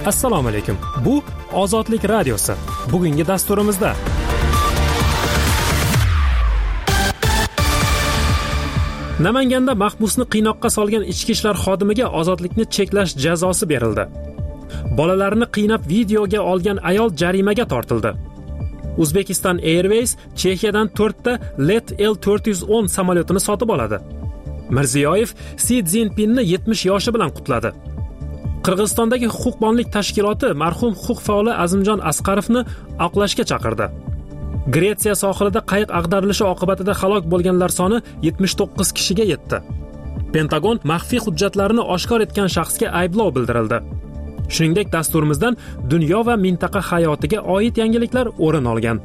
Assalomu alaykum. Bu Ozodlik radiosi. Bugungi dasturimizda Namanganda mahbusni qiynoqqa solgan ichki ishlar xodimiga ozodlikni cheklash jazosi berildi. Bolalarini qiynab videoga olgan ayol jarimaga tortildi. Uzbekistan Airways Chexiyadan 4 ta Let L410 samolyotini sotib oladi. Mirziyoyev Si Szinpinni 70 yoshi bilan qutladi. Qirg'izistondagi huquqbonlik tashkiloti marhum huquq faoli Azimjon Asqarovni oqlashga chaqirdi. Gretsiya sohilida qayiq ag'darilishi oqibatida halok bo'lganlar soni 79 kishiga yetdi. Pentagon maxfiy hujjatlarini oshkor etgan shaxsga ayblov bildirildi. Shuningdek, dasturimizdan dunyo va mintaqa hayotiga oid yangiliklar o'rin olgan.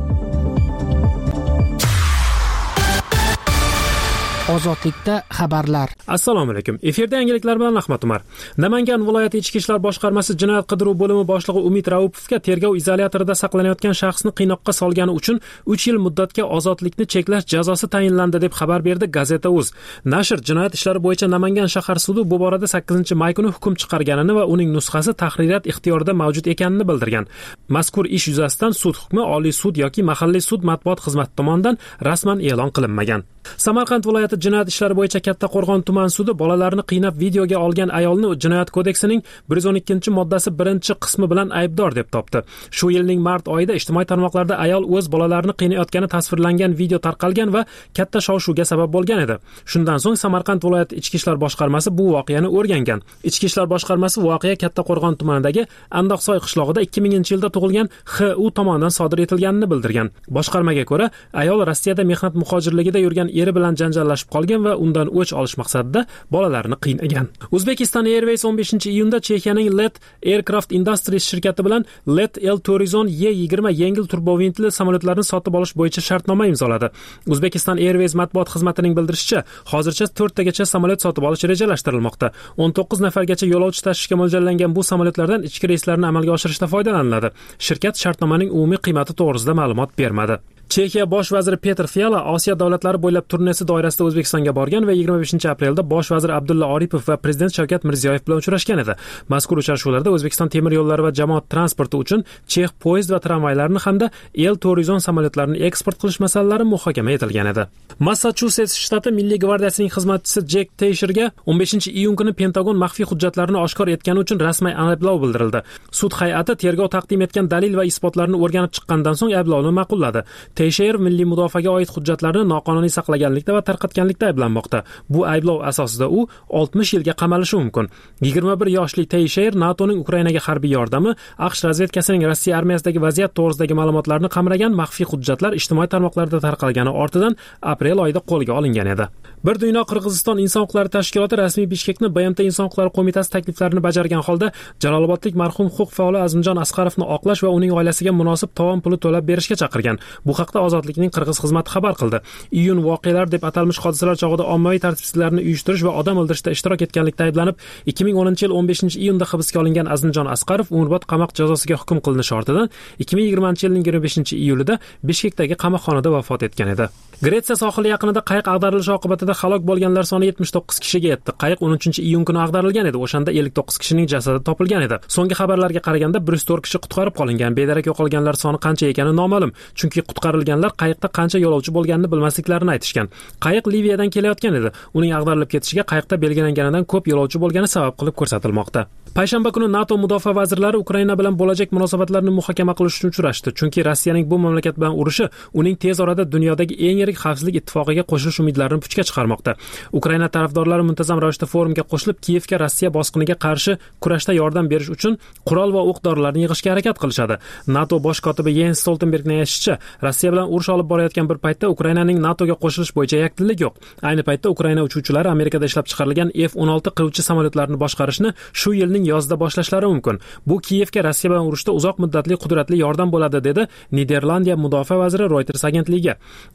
Ozodlikda xabarlar. Assalomu alaykum. Efirda yangiliklar bilan Ahmad Umar. Namangan viloyati ichki ishlar boshqarmasi jinoyat qidiruv bo'limi boshlig'i Umid Raupovga tergov izolyatorida saqlanayotgan shaxsni qiynoqqa solgani uchun 3 yil muddatga ozodlikni cheklash jazosi tayinlandi deb xabar berdi Gazeta.uz. Nashr jinoyat ishlari bo'yicha Namangan shahar sudi bu borada 8-may kuni hukm chiqarganini va uning nusxasi tahririyat ixtiyorida mavjud ekanini bildirgan. Mazkur ish yuzasidan sud hukmi Oliy sud yoki mahalliy sud matbuot xizmati tomonidan rasman e'lon qilinmagan. Samarqand viloyati jinoyat ishlari bo'yicha Kattaqo'rg'on tuman sudi bolalarni qiynab videoga olgan ayolni Jinoyat kodeksining 112-moddasi 1-qismi bilan aybdor deb topdi. Shu yilning mart oyida ijtimoiy tarmoqlarda ayol o'z bolalarini qiynayotgani tasvirlangan video tarqalgan va katta shov-shuvga sabab bo'lgan edi. Shundan so'ng Samarqand viloyati ichki ishlar boshqarmasi bu voqeani o'rgangan. Ichki ishlar boshqarmasi voqea Kattaqo'rg'on tumanidagi Andoqsoy qishlog'ida 2000-yilda tug'ilgan H.U tomonidan sodir etilganini bildirgan. Boshqarmaga ko'ra, ayol Rossiyada mehnat muhojirligida yurgan eri bilan janjallashib qolgan va undan o'ch olish maqsadida bolalarni qiynagan. Uzbekistan Airways 15-iyunda Chexiyaning Let Aircraft Industries shirkati bilan Let L410 Y20 yengil turbovintli samolyotlarni sotib olish bo'yicha shartnoma imzoladi. Uzbekistan Airways matbuot xizmatining bildirishicha, hozircha 4 tagacha samolyot sotib olish rejalashtirilmoqda. 19 nafargacha yo'lovchi tashishga mo'ljallangan bu samolyotlardan ichki reyslarni amalga oshirishda foydalaniladi. Shirkat shartnomaning umumiy qiymati to'g'risida ma'lumot bermadi. Chexiya bosh vaziri Petr Fiala Osiyo davlatlari bo'ylab turnesi doirasida O'zbekistonga borgan va 25-aprelda bosh vazir Abdulla Oripov va prezident Shavkat Mirziyoyev bilan uchrashgan edi. Mazkur uchrashuvlarda O'zbekiston temir yo'llari va jamoat transporti uchun Chex poyezd va tramvaylarini hamda L410 samolyotlarini eksport qilish masalalari muhokama etilgan edi. Massachusets shtati Milliy gvardiyasining xizmatchisi Jack Teysherga 15-iyun kuni Pentagon maxfiy hujjatlarini oshkor etgani uchun rasmiy ayblov bildirildi. Sud hay'ati tergov taqdim etgan dalil va isbotlarni o'rganib chiqqandan so'ng ayblovni ma'qulladi. Teysher milliy mudofaaga oid hujjatlarni noqonuniy saqlaganlikda va tarqatganlikda ayblanmoqda. Bu ayblov asosida u 60 yilga qamalishi mumkin. 21 yoshli Teysher NATOning Ukrainaga harbiy yordami, AQSh razvedkasining Rossiya armiyasidagi vaziyat to'g'risidagi ma'lumotlarni qamragan maxfiy hujjatlar ijtimoiy tarmoqlarda tarqalgani ortidan aprel oyida qo'lga olingan edi. Bir dunyo Qirg'iziston inson huquqlari tashkiloti rasmiy Bishkekni BMT inson huquqlari qo'mitasi takliflarini bajargan holda Jalolobodlik marhum huquq faoli Azimjon Asqarovni oqlash va uning oilasiga munosib tovon puli to'lab berishga chaqirgan. Bu haqda Ozodlikning Qirg'iz xizmati xabar qildi. Iyun voqealar deb atalmish hodisalar chog'ida ommaviy tartibsizliklarni uyushtirish va odam o'ldirishda ishtirok etganlikda ayblanib 2010-yil 15-iyunda hibsga olingan Azimjon Asqarov umrbod qamoq jazosiga hukm qilinishi ortidan 2020-yilning 25-iyulida Bishkekdagi qamoqxonada vafot etgan edi. Gretsiya sohili yaqinida qayiq ag'darilishi oqibatida halok bo'lganlar soni 79 kishiga yetdi. Qayiq 13-iyun kuni ag'darilgan edi. O'shanda 59 kishining jasadi topilgan edi. So'nggi xabarlarga qaraganda 104 kishi qutqarib qolingan. Bedarak yo'qolganlar soni qancha ekani noma'lum. Chunki qutqarilganlar qayiqda qancha yo'lovchi bo'lganini bilmasliklarini aytishgan. Qayiq Liviyadan kelayotgan edi. Uning ag'darilib ketishiga qayiqda belgilanganidan ko'p yo'lovchi bo'lgani sabab qilib ko'rsatilmoqda. Payshanba kuni NATO mudofaa vazirlari Ukraina bilan bo'lajak munosabatlarni muhokama qilish uchun uchrashdi. Chunki Rossiyaning bu mamlakat bilan urushi uning tez orada dunyodagi eng yirik xavfsizlik ittifoqiga qo'shilish umidlarini puchga chiqarmoqda. Ukraina tarafdorlari muntazam ravishda forumga qo'shilib, Kiyevga Rossiya bosqiniga qarshi kurashda yordam berish uchun qurol va o'q-dorilarni yig'ishga harakat qilishadi. NATO bosh kotibi Jens Stoltenbergning aytishicha, Rossiya bilan urush olib borayotgan bir paytda Ukrainaning NATOga qo'shilish bo'yicha yakdillik yo'q. Ayni paytda Ukraina uchuvchilari Amerikada ishlab chiqarilgan F-16 qiruvchi samolyotlarini boshqarishni shu yilning yozida boshlashlari mumkin. Bu Kiyevga Rossiya bilan urushda uzoq muddatli qudratli yordam bo'ladi, dedi Niderlandiya mudofaa vaziri Reuters agentligiga.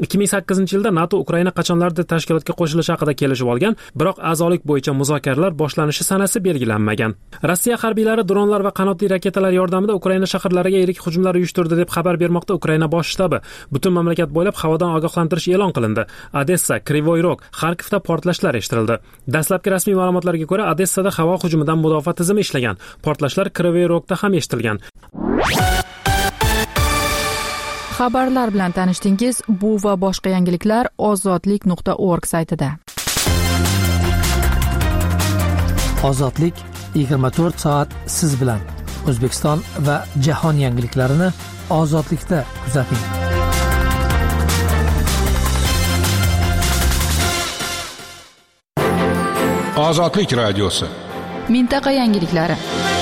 2008-yilda NATO Ukraina qachonlarda tashkilotga qo'shilishi haqida kelishib olgan, biroq a'zolik bo'yicha muzokaralar boshlanishi sanasi belgilanmagan. Rossiya harbiylari dronlar va qanotli raketalar yordamida Ukraina shaharlariga yirik hujumlar uyushtirdi deb xabar bermoqda Ukraina bosh shtabi. Butun mamlakat bo'ylab havodan ogohlantirish e'lon qilindi. Odessa, Krivoy Rog, Xarkovda portlashlar eshitildi. Dastlabki rasmiy ma'lumotlarga ko'ra, Odessada havo hujumidan mudofaa tizimi ishlagan. Portlashlar Krivoy Rogda ham eshitilgan. Xabarlar bilan tanishdingiz. Bu va boshqa yangiliklar ozodlik.org saytida. Ozodlik 24 soat siz bilan. O'zbekiston va jahon yangiliklarini ozodlikda kuzating. Ozodlik radiosi. Mintaqa yangiliklari.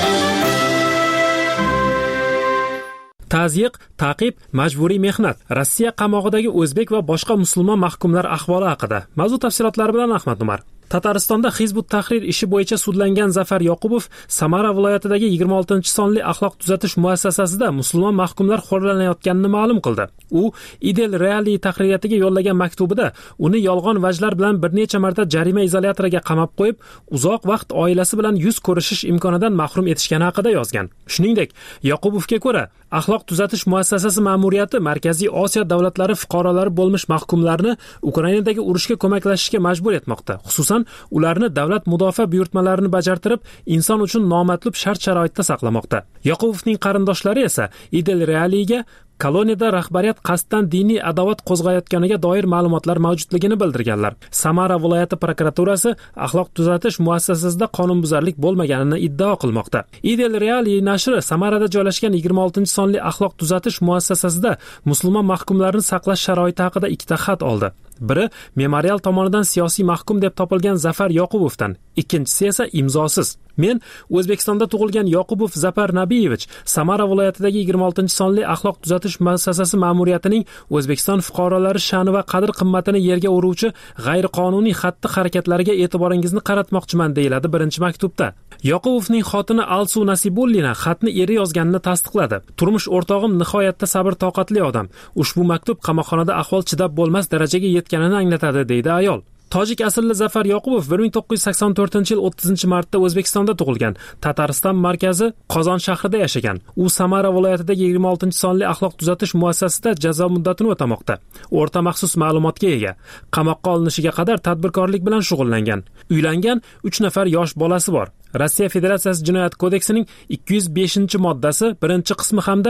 Tazyiq, ta'qib, majburiy mehnat. Rossiya qamog'idagi o'zbek va boshqa musulmon mahkumlar ahvoli haqida. Mavzu tafsilotlari bilan Ahmad Umar. Tataristonda Hizbut Tahrir ishi bo'yicha sudlangan Zafar Yoqubov Samara viloyatidagi 26-sonli axloq tuzatish muassasasida musulmon mahkumlar xo'rlanayotganini ma'lum qildi. U Idel Reali tahririyatiga yo'llagan maktubida uni yolg'on vajlar bilan bir necha marta jarima izolyatoriga qamab qo'yib, uzoq vaqt oilasi bilan yuz ko'rishish imkonidan mahrum etishgani haqida yozgan. Shuningdek, Yoqubovga ko'ra, axloq tuzatish muassasasi ma'muriyati Markaziy Osiyo davlatlari fuqarolari bo'lmish mahkumlarni Ukrainadagi urushga ko'maklashishga majbur etmoqda. Xususan ularni davlat mudofaa buyurtmalarini bajartirib, inson uchun nomatlub shart-sharoitda saqlamoqda. Yoqubovning qarindoshlari esa Idel Realiga koloniyada rahbariyat qasddan diniy adovat qo'zg'ayotganiga doir ma'lumotlar mavjudligini bildirganlar. Samara viloyati prokuraturasi axloq tuzatish muassasasida qonunbuzarlik bo'lmaganini iddao qilmoqda. Idel Reali nashri Samarada joylashgan 26-sonli axloq tuzatish muassasasida musulmon mahkumlarni saqlash sharoiti haqida ikkita xat oldi. Biri memorial tomonidan siyosiy mahkum deb topilgan Zafar Yoqubovdan, ikkinchisi esa imzosiz. Men O'zbekistonda tug'ilgan Yoqubov Zapar Nabiyevich Samara viloyatidagi 26-sonli axloq tuzatish muassasasi ma'muriyatining O'zbekiston fuqarolari sha'ni va qadr-qimmatini yerga uruvchi g'ayriqonuniy xatti-harakatlariga e'tiboringizni qaratmoqchiman, deyiladi birinchi maktubda. Yoqubovning xotini Alsu Nasibullina xatni eri yozganini tasdiqladi. Turmush o'rtog'im nihoyatda sabr-toqatli odam. Ushbu maktub qamoqxonada ahvol chidab bo'lmas darajaga yetganini anglatadi, deydi ayol. Tojik aslli Zafar Yoqubov 1984-yil 30-martda O'zbekistonda tug'ilgan. Tatariston markazi Qozon shahrida yashagan. U Samara viloyatidagi 26-sonli axloq tuzatish muassasasida jazo muddatini o'tamoqda. O'rta maxsus ma'lumotga ega. Qamoqqa olinishiga qadar tadbirkorlik bilan shug'ullangan. Uylangan, 3 nafar yosh bolasi bor. Rossiya Federatsiyasi Jinoyat kodeksining 205-moddasi 1-qismi hamda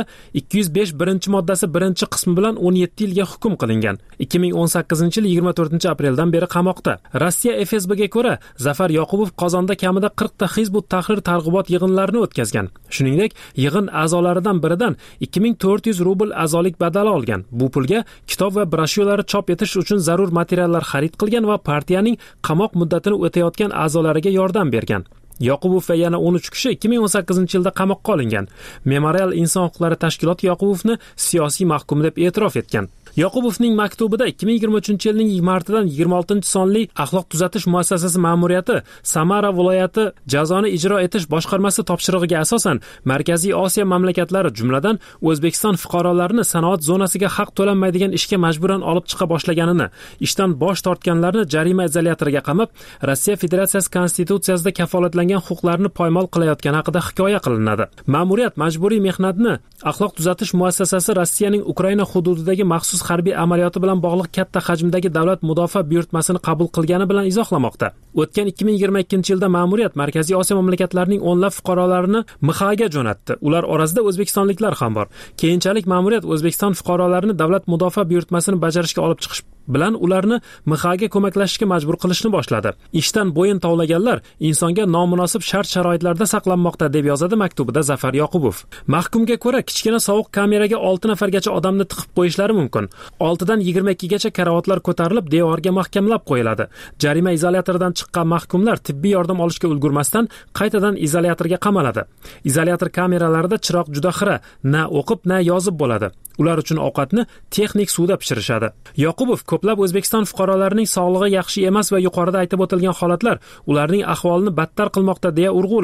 205-moddasi 1-qismi bilan 17 yilga hukm qilingan. 2018-yil 24-apreldan beri qamoqda. Rossiya FSBga ko'ra, Zafar Yoqubov Qozonda kamida 40 ta Hizbut Tahrir targ'ibot yig'inlarini o'tkazgan. Shuningdek, yig'in a'zolaridan biridan 2400 rubl a'zolik badali olgan. Bu pulga kitob va broshyurlar chop etish uchun zarur materiallar xarid qilgan va partiyaning qamoq muddatini o'tayotgan a'zolariga yordam bergan. Yoqubov va yana 13 kishi 2018-yilda qamoqqa olingan. Memorial inson huquqlari tashkiloti Yoqubovni siyosiy mahkum deb e'tirof etgan. Yoqubovning maktubida 2023-yilning martidan 26-sonli axloq tuzatish muassasasi ma'muriyati Samara viloyati jazoni ijro etish boshqarmasi topshirig'iga asosan Markaziy Osiyo mamlakatlari, jumladan O'zbekiston fuqarolarini sanoat zonasiga haq to'lanmaydigan ishga majburan olib chiqa boshlaganini, ishdan bosh tortganlarni jarima izolyatoriga qamab, Rossiya Federatsiyasi konstitutsiyasida kafolatlangan huquqlarni poymol qilayotgani haqida hikoya qilinadi. Ma'muriyat majburiy mehnatni axloq tuzatish muassasasi Rossiyaning Ukraina hududidagi maxsus harbiy amaliyoti bilan bog'liq katta hajmdagi davlat mudofaa buyurtmasini qabul qilgani bilan izohlamoqda. O'tgan 2022-yilda ma'muriyat Markaziy Osiyo mamlakatlarining o'nlab fuqarolarini MXAga jo'natdi. Ular orasida o'zbekistonliklar ham bor. Keyinchalik ma'muriyat O'zbekiston fuqarolarini davlat mudofaa buyurtmasini bajarishga olib chiqish bilan ularni MXAga ko'maklashishga majbur qilishni boshladi. Ishdan bo'yin tovlaganlar insonga nomunosib shart-sharoitlarda saqlanmoqda, deb yozadi maktubida Zafar Yoqubov. Mahkumga ko'ra, kichkina sovuq kameraga 6 nafargacha odamni tiqib qo'yishlari mumkin. 6 dan 22 gacha karavotlar ko'tarilib, devorga mahkamlab qo'yiladi. Jarima izolyatoridan chiqqan mahkumlar tibbiy yordam olishga ulgurmasdan qaytadan izolyatorga qamaladi. Izolyator kameralarida chiroq juda xira, na o'qib, na yozib bo'ladi. Ular uchun ovqatni texnik suvda pishirishadi. Yoqubov ko'plab O'zbekiston fuqarolarining sog'lig'i yaxshi emas va yuqorida aytib o'tilgan holatlar ularning ahvolini battar qilmoqda deya urg'ulagan.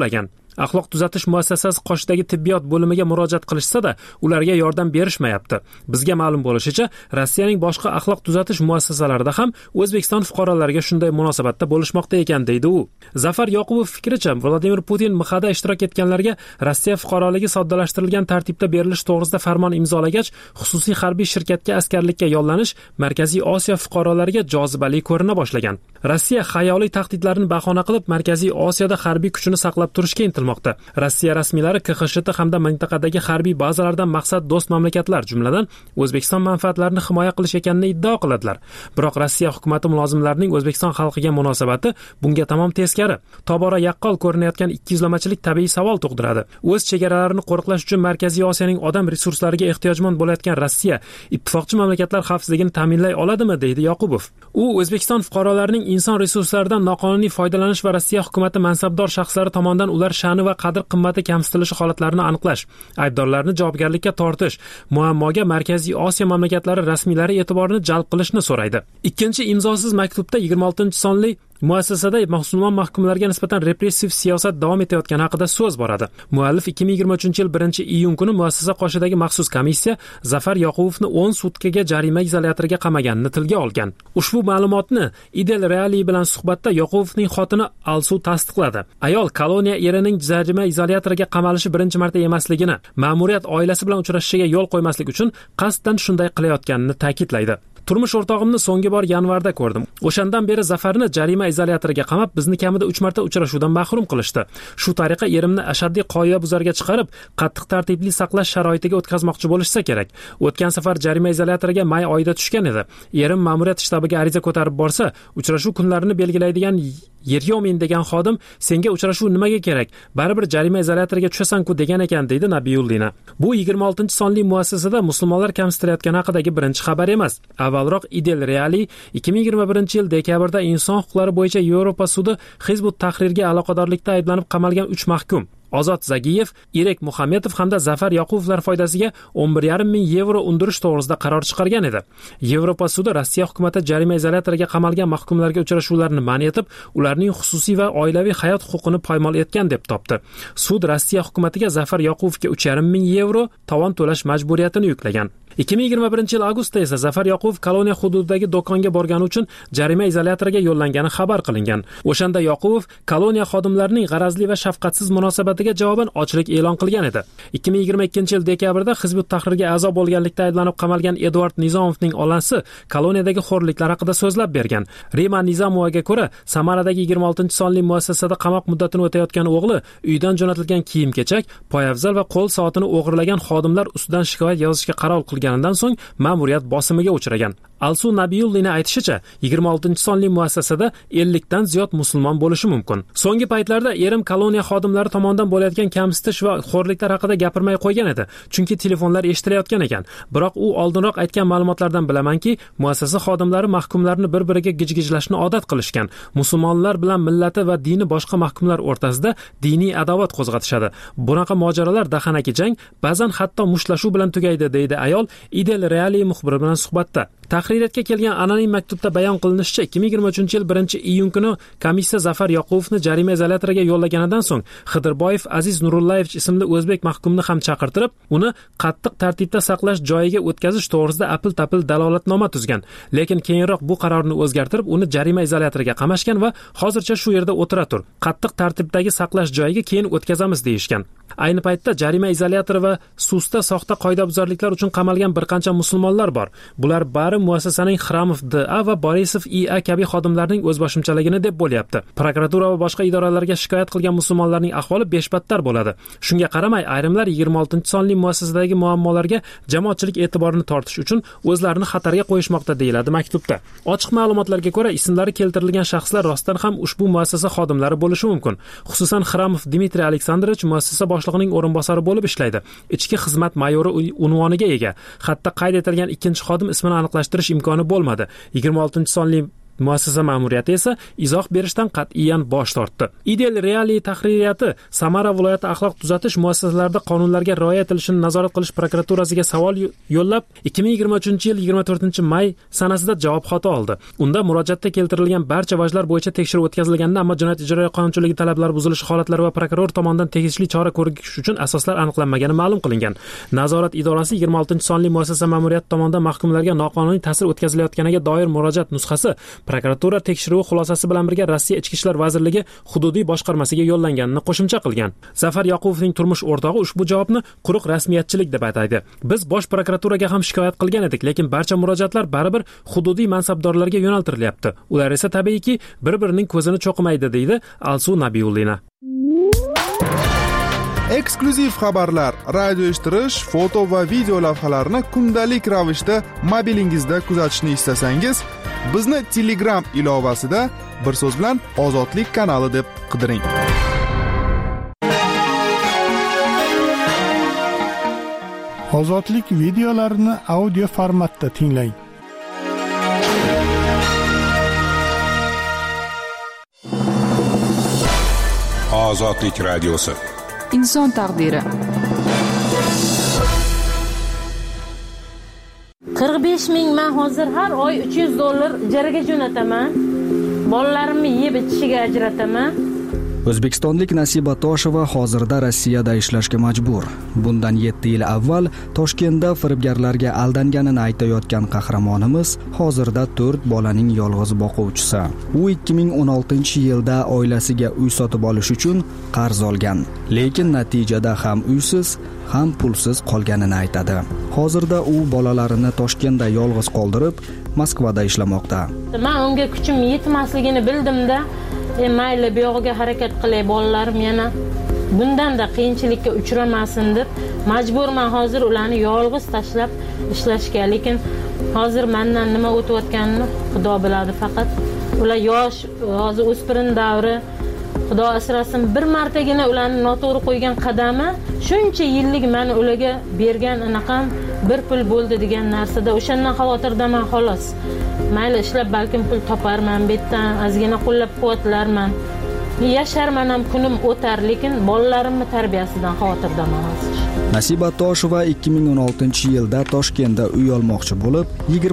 Axloq tuzatish muassasasi qoshidagi tibbiyot bo'limiga murojaat qilishsa-da, ularga yordam berishmayapti. Bizga ma'lum bo'lishicha, Rossiyaning boshqa axloq tuzatish muassasalarida ham O'zbekiston fuqarolariga shunday munosabatda bo'lishmoqda ekan, deydi u. Zafar Yoqubov fikricha, Vladimir Putin MXda ishtirok etganlarga Rossiya fuqaroligi soddalashtirilgan tartibda berilishi to'g'risida farmon imzolagach, xususiy harbiy shirkatga askarlikka yollanish Markaziy Osiyo fuqarolariga jozibali ko'rina boshlagan. Rossiya xayoliy tahdidlarni bahona qilib Markaziy Osiyoda harbiy kuchini saqlab turishga intilmoqda. Rossiya rasmiylari KXSHT hamda mintaqadagi harbiy bazalardan maqsad do'st mamlakatlar, jumladan O'zbekiston manfaatlarini himoya qilish ekanini iddao qiladilar. Biroq Rossiya hukumatı mulozimlarining O'zbekiston xalqiga munosabati bunga tamom teskari. Tobora yaqqol ko'rinayotgan ikkiyuzlamachilik tabiiy savol tug'diradi. O'z chegaralarini qo'riqlash uchun Markaziy Osiyoning odam resurslariga ehtiyojmand bo'layotgan Rossiya ittifoqchi mamlakatlar xavfsizligini ta'minlay oladimi, deydi Yoqubov. U O'zbekiston fuqarolarining inson resurslaridan noqonuniy foydalanish va Rossiya hukumatı mansabdor shaxslari tomonidan ular sha'ni va qadr-qimmati kamsitilishi holatlarini aniqlash, aybdorlarni javobgarlikka tortish, muammoga Markaziy Osiyo mamlakatlari rasmiylari e'tiborini jalb qilishni so'raydi. Ikkinchi imzosiz maktubda 26-sonli muassasada musulmon mahkumlarga nisbatan repressiv siyosat davom etayotgani haqida so'z boradi. Muallif 2023-yil 1-iyun kuni muassasa qoshidagi maxsus komissiya Zafar Yoqubovni 10 sutkaga jarima izolyatoriga qamaganini tilga olgan. Ushbu ma'lumotni Idel Reali bilan suhbatda Yoqubovning xotini Alsu tasdiqladi. Ayol koloniya erining jarima izolyatoriga qamalishi birinchi marta emasligini, ma'muriyat oilasi bilan uchrashishiga yo'l qo'ymaslik uchun qasddan shunday qilayotganini ta'kidlaydi. Turmush o'rtog'imni so'nggi bor yanvarda ko'rdim. O'shandan beri Zafarni jarima izolyatoriga qamab, bizni kamida 3 marta uchrashuvdan mahrum qilishdi. Shu tariqa erimni ashaddiy qoidabuzarga chiqarib, qattiq tartibli saqlash sharoitiga o'tkazmoqchi bo'lishsa kerak. O'tgan safar jarima izolyatoriga may oyida tushgan edi. Erim ma'muriyat shtabiga ariza ko'tarib borsa, uchrashuv kunlarini belgilaydigan Yeryomin degan xodim senga uchrashuv nimaga kerak? Baribir jarima izolyatoriga tushasan-ku degan ekan, deydi Nabiyullina. Bu 26-sonli muassasada musulmonlar kamsitilayotgani haqidagi birinchi xabar emas. Avvalroq Idel Reali 2021-yil dekabrda inson huquqlari bo'yicha Yevropa sudi Hizbut Tahrirga aloqadorlikda ayblanib qamalgan 3 mahkum Ozod Zagiyev, Irek Muhamedov hamda Zafar Yoqubovlar foydasiga 11,5 ming yevro undirish to'g'risida qaror chiqargan edi. Yevropa sudi Rossiya hukumatı jarima izolyatoriga qamalgan mahkumlarga uchrashuvlarni man etib, ularning xususiy va oilaviy hayot huquqini poymol etgan deb topdi. Sud Rossiya hukumatiga Zafar Yoqubovga 3,5 ming yevro tovon to'lash majburiyatini yuklagan. 2021-yil avgustda esa Zafar Yoqubov koloniya hududidagi do'konga borgani uchun jarima izolyatoriga yo'llangani xabar qilingan. O'shanda Yoqubov koloniya xodimlarining g'arazli va shafqatsiz munosabatiga javoban ochlik e'lon qilgan edi. 2022-yil dekabrda Hizbut Tahrirga a'zo bo'lganlikda ayblanib qamalgan Eduard Nizomovning onasi koloniyadagi xo'rliklar haqida so'zlab bergan. Rima Nizomovaga ko'ra, Samaradagi 26-sonli muassasada qamoq muddatini o'tayotgan o'g'li uydan jo'natilgan kiyim-kechak, poyabzal va qo'l soatini o'g'irlagan xodimlar ustidan shikoyat yozishga qaror qilganidan so'ng ma'muriyat bosimiga uchragan. Alsu Nabiyullina aytishicha, 26-sonli muassasada 50 dan ziyod musulmon bo'lishi mumkin. So'nggi paytlarda erim koloniya xodimlari tomonidan bo'layotgan kamsitish va xo'rliklar haqida gapirmay qo'ygan edi, chunki telefonlar eshitilayotgan ekan. Biroq u oldinroq aytgan ma'lumotlardan bilamanki, muassasa xodimlari mahkumlarni bir-biriga gijgijlashni odat qilishgan. Musulmonlar bilan millati va dini boshqa mahkumlar o'rtasida diniy adovat qo'zg'atishadi. Bunaqa mojarolar dahanaki jang, ba'zan hatto mushlashuv bilan tugaydi, deydi ayol Idel Reali muxbiri bilan suhbatda. Tahririyatga kelgan anonim maktubda bayon qilinishicha, 2023-yil 1-iyun kuni komissiya Zafar Yoqubovni jarima izolyatoriga yo'llaganidan so'ng Xidirboyev Aziz Nurullayevich ismli o'zbek mahkumni ham chaqirtirib, uni qattiq tartibda saqlash joyiga o'tkazish to'g'risida apil-tapil dalolatnoma tuzgan. Lekin keyinroq bu qarorni o'zgartirib, uni jarima izolyatoriga qamashgan va hozircha shu yerda o'tira tur. Qattiq tartibdagi saqlash joyiga keyin o'tkazamiz deyishgan. Ayni paytda jarima izolyatori va susda soxta qoidabuzarliklar uchun qamalgan bir qancha musulmonlar bor. Bular bari muassasaning Xramov D.A. va Borisov I.A. kabi xodimlarning o'zboshimchaligini deb bo'lyapti. Prokuratura va boshqa idoralarga shikoyat qilgan musulmonlarning ahvoli beshbattar bo'ladi. Shunga qaramay, ayrimlar 26-sonli muassasadagi muammolarga jamoatchilik e'tiborini tortish uchun o'zlarini xatarga qo'yishmoqda, deyiladi maktubda. Ochiq ma'lumotlarga ko'ra, ismlari keltirilgan shaxslar rostdan ham ushbu muassasa xodimlari bo'lishi mumkin. Xususan, Xramov Dmitriy Aleksandrovich muassasa boshlig'ining o'rinbosari bo'lib ishlaydi. Ichki xizmat mayori unvoniga ega. Xatda qayd etilgan ikkinchi xodim ismini aniqlashtirish imkoni bo'lmadi. 26-sonli Muassasa ma'muriyati esa izoh berishdan qat'iyan bosh tortdi. Ideal Reali tahririyati Samara viloyati axloq tuzatish muassasalarida qonunlarga rioya etilishini nazorat qilish prokuraturasiga savol yo'llab 2023-yil 24-may sanasida javob xati oldi. Unda murojaatda keltirilgan barcha vajlar bo'yicha tekshiruv o'tkazilganda, ammo jinoyat ijroiya qonunchiligi talablari buzilishi holatlari va prokuror tomonidan tegishli chora ko'rish uchun asoslar aniqlanmagani ma'lum qilingan. Nazorat idorasi 26-sonli muassasa ma'muriyati tomonidan mahkumlarga noqonuniy ta'sir o'tkazilayotganiga doir murojaat nusxasi prokuratura tekshiruvi xulosasi bilan birga Rossiya Ichki ishlar vazirligi hududiy boshqarmasiga yo'llanganini qo'shimcha qilgan. Zafar Yoqubovning turmush o'rtog'i ushbu javobni quruq rasmiyatchilik deb ataydi. Biz bosh prokuraturaga ham shikoyat qilgan edik, lekin barcha murojaatlar baribir hududiy mansabdorlarga yo'naltirilyapti. Ular esa tabiiyki bir-birining ko'zini cho'qimaydi, deydi Alsu Nabiullina. Eksklyuziv xabarlar, radio eshittirish, foto va video lavhalarni kundalik ravishda mobilingizda kuzatishni istasangiz, bizni Telegram ilovasida bir so'z bilan Ozodlik kanali deb qidiring. Ozodlik videolarini audio formatda tinglang. Ozodlik radiosi. Inson taqdiri. 45 ming men hozir har oy $300 ijaraga jo'nataman. Bolalarimni yeb ichishiga ajrataman. O'zbekistonlik Nasiba Tosheva hozirda Rossiyada ishlashga majbur. Bundan 7 yil avval Toshkentda firibgarlarga aldanganini aytayotgan qahramonimiz hozirda 4 bolaning yolg'iz boquvchisi. U 2016-yilda oilasiga uy sotib olish uchun qarz olgan, lekin natijada ham uysiz, ham pulsiz qolganini aytadi. Hozirda u bolalarini Toshkentda yolg'iz qoldirib, Moskvada ishlamoqda. Men unga kuchim yetmasligini bildimda, mayli bu yog'iga harakat qilay, bolalarim yana bundan-da qiyinchilikka uchramasin deb majburman hozir ularni yolg'iz tashlab ishlashga. Lekin hozir mendan nima o'tayotganini Xudo biladi. Faqat ular yosh, hozir o'spirin davri. Xudo asrasin, bir martagina ularni noto'g'ri qo'ygan qadami shuncha yillik meni ularga bergan anaqam bir pul bo'ldi degan narsada o'shandan xavotirdaman xolos. Mayli ishlab balkim pul toparman, bu yerdan ozgina qo'llab-quvvatlarman. Yasharman ham, kunim o'tar, lekin bolalarimning tarbiyasidan xavotirdaman hozir. Nasiba Tosheva 2016-yilda Toshkentda uy olmoqchi bo'lib,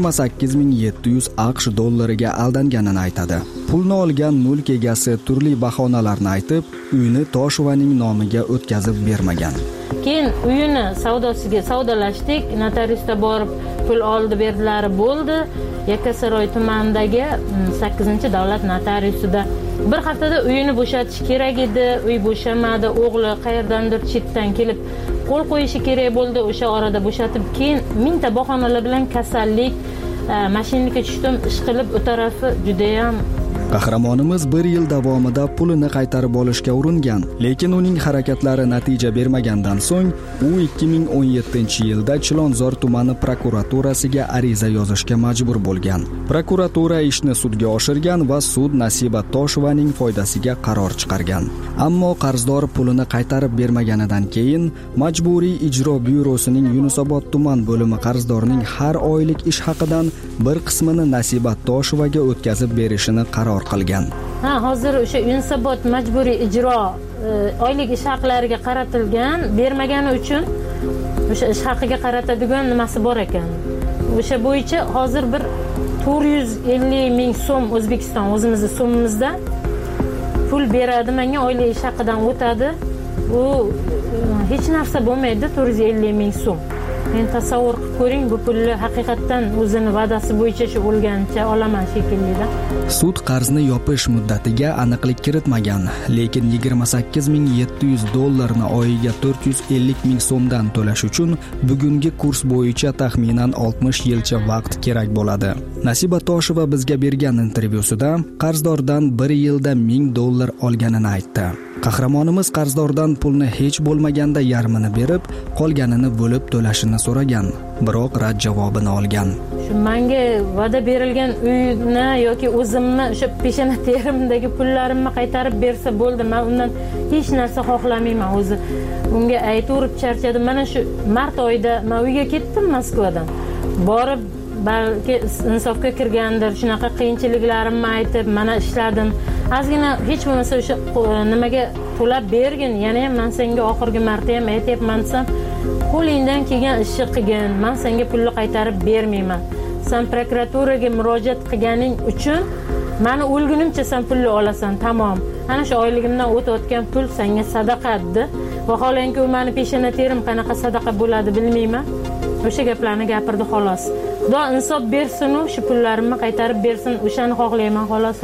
28700 AQSh dollariga aldanganini aytadi. Pulni olgan mulk egasi turli bahonalarni aytib, uyni Toshevaning nomiga o'tkazib bermagan. Keyin uyini savdolashdik, notariusda borib pul oldi berdilar, bo'ldi. Yakkasaroy tumanidagi 8-davlat notariusida bir haftada uyini bo'shatish kerak edi. Uy bo'shamadi, o'g'li qayerdandir chetdan kelib qo'l qo'yishi kerak bo'ldi. O'sha orada bo'shatib, keyin mingta bahonalar bilan kasallik, mashinga tushdim, ish qilib, u tarafi juda ham. Qahramonimiz 1 yil davomida pulini qaytarib olishga uringan, lekin uning harakatlari natija bermagandan so'ng u 2017-yilda Chilonzor tumani prokuraturasiga ariza yozishga majbur bo'lgan. Prokuratura ishni sudga oshirgan va sud Nasiba Toshevaning foydasiga qaror chiqargan. Ammo qarzdor pulini qaytarib bermaganidan keyin Majburiy ijro byurosining Yunusobod tuman bo'limi qarzdorning har oylik ish haqidan bir qismini Nasiba Toshevaga o'tkazib berishini qaror qilgan. Hozir o'sha Yunusobod majburiy ijro oylik ish haqlariga qaratilgan, bermagani uchun o'sha ish haqiga qaratadigan nimasi bor ekan. O'sha bo'yicha hozir bir 450 ming so'm O'zbekiston o'zimizning so'mimizda pul beradi, menga oylik ish haqidan o'tadi. U hech narsa bo'lmaydi, 450 ming so'm. Men tasavvur qilib ko'ring, bu pulni haqiqatan o'zini va'dasi bo'yicha shu o'lgancha olaman shekilli-da. Sud qarzni yopish muddatiga aniqlik kiritmagan, lekin 28700 dollarni oyiga 450 ming so'mdan to'lash uchun bugungi kurs bo'yicha taxminan 60 yilcha vaqt kerak bo'ladi. Nasiba Tosheva bizga bergan intervyusida qarzdordan 1 yilda $1000 olganini aytdi. Qahramonimiz qarzdordan pulni hech bo'lmaganda yarmini berib, qolganini bo'lib to'lashini so'ragan, biroq rad javobini olgan. Shu menga va'da berilgan uyni yoki o'zimni o'sha peshana terimdagi pullarimni qaytarib bersa bo'ldi. Men undan hech narsa xohlamayman o'zi. Unga aytib charchadim. Mana shu mart oyida men uyga ketdim Moskvadan. Borib balki insofga kirgandir, shunaqa qiyinchiliklarimni aytib mana ishladim, ozgina hech bo'lmasa o'sha nimaga to'lab bergin, yana ham men senga oxirgi marta ham aytyapman desam, qo'lingdan kelgan ishni qilgin, men senga pulni qaytarib bermayman, sen prokuraturaga murojaat qilganing uchun meni o'lgunimcha sen pulni olasan, tamom, ana shu oyligimdan o'tayotgan pul senga sadaqa dedi. Vaholanki u meni peshona terim qanaqa sadaqa bo'ladi bilmayman, o'sha gaplarni gapirdi xolos. Xudo insof bersin, shu pullarimni qaytarib bersin, o'shani xohlayman xolos.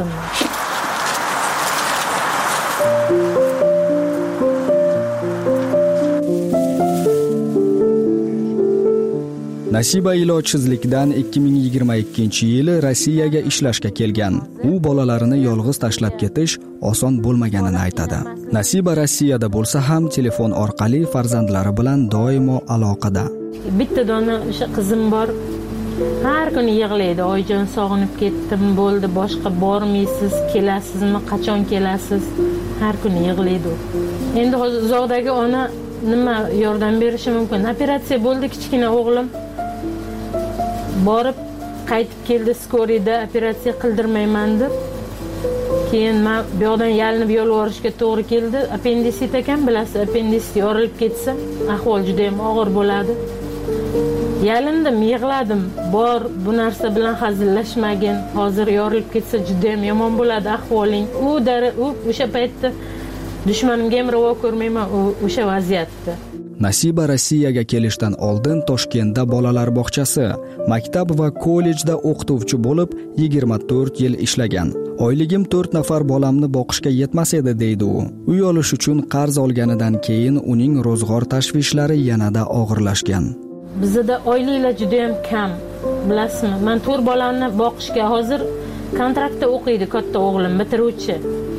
Nasiba ilojsizlikdan 2022-yili Rossiyaga ishlashga kelgan. U bolalarini yolg'iz tashlab ketish oson bo'lmaganini aytadi. Nasiba Rossiyada bo'lsa ham telefon orqali farzandlari bilan doimo aloqada. Bitta dona o'sha qizim bor. Har kuni yig'laydi, "Oyjon, sog'inib ketdim, bo'ldi, boshqa bormaysiz, kelasizmi, qachon kelasiz?" Har kuni yig'laydi. Endi hozir uzoqdagi ona nima yordam berishi mumkin? Operatsiya bo'ldi kichkina o'g'lim. Borib qaytib keldi skorida, operatsiya qildirmayman deb. Keyin men bu yoqdan yalinib yolvorishga to'g'ri keldi. Appendisit ekan, bilasiz, appendisit yorilib ketsa, ahvol juda ham og'ir bo'ladi. Yalindim, yig'ladim. Bor, bu narsa bilan hazillashmagin. Hozir yorilib ketsa juda ham yomon bo'ladi ahvoling. U o'sha paytda dushmanimga ham ravo ko'rmayman o'sha vaziyatda. Nasiba Rossiyaga kelishdan oldin Toshkentda bolalar bog'chasi, maktab va kollejda o'qituvchi bo'lib 24 yil ishlagan. Oyligim 4 nafar bolamni boqishga yetmas edi deydi u. Uy olish uchun qarz olganidan keyin uning ro'zg'or tashvishlari yanada og'irlashgan. Bizda oyliklar juda ham kam. Bilasizmi? Men 4 bolani boqishga hozir kontraktda o'qiydi katta o'g'lim, bitiruvchi.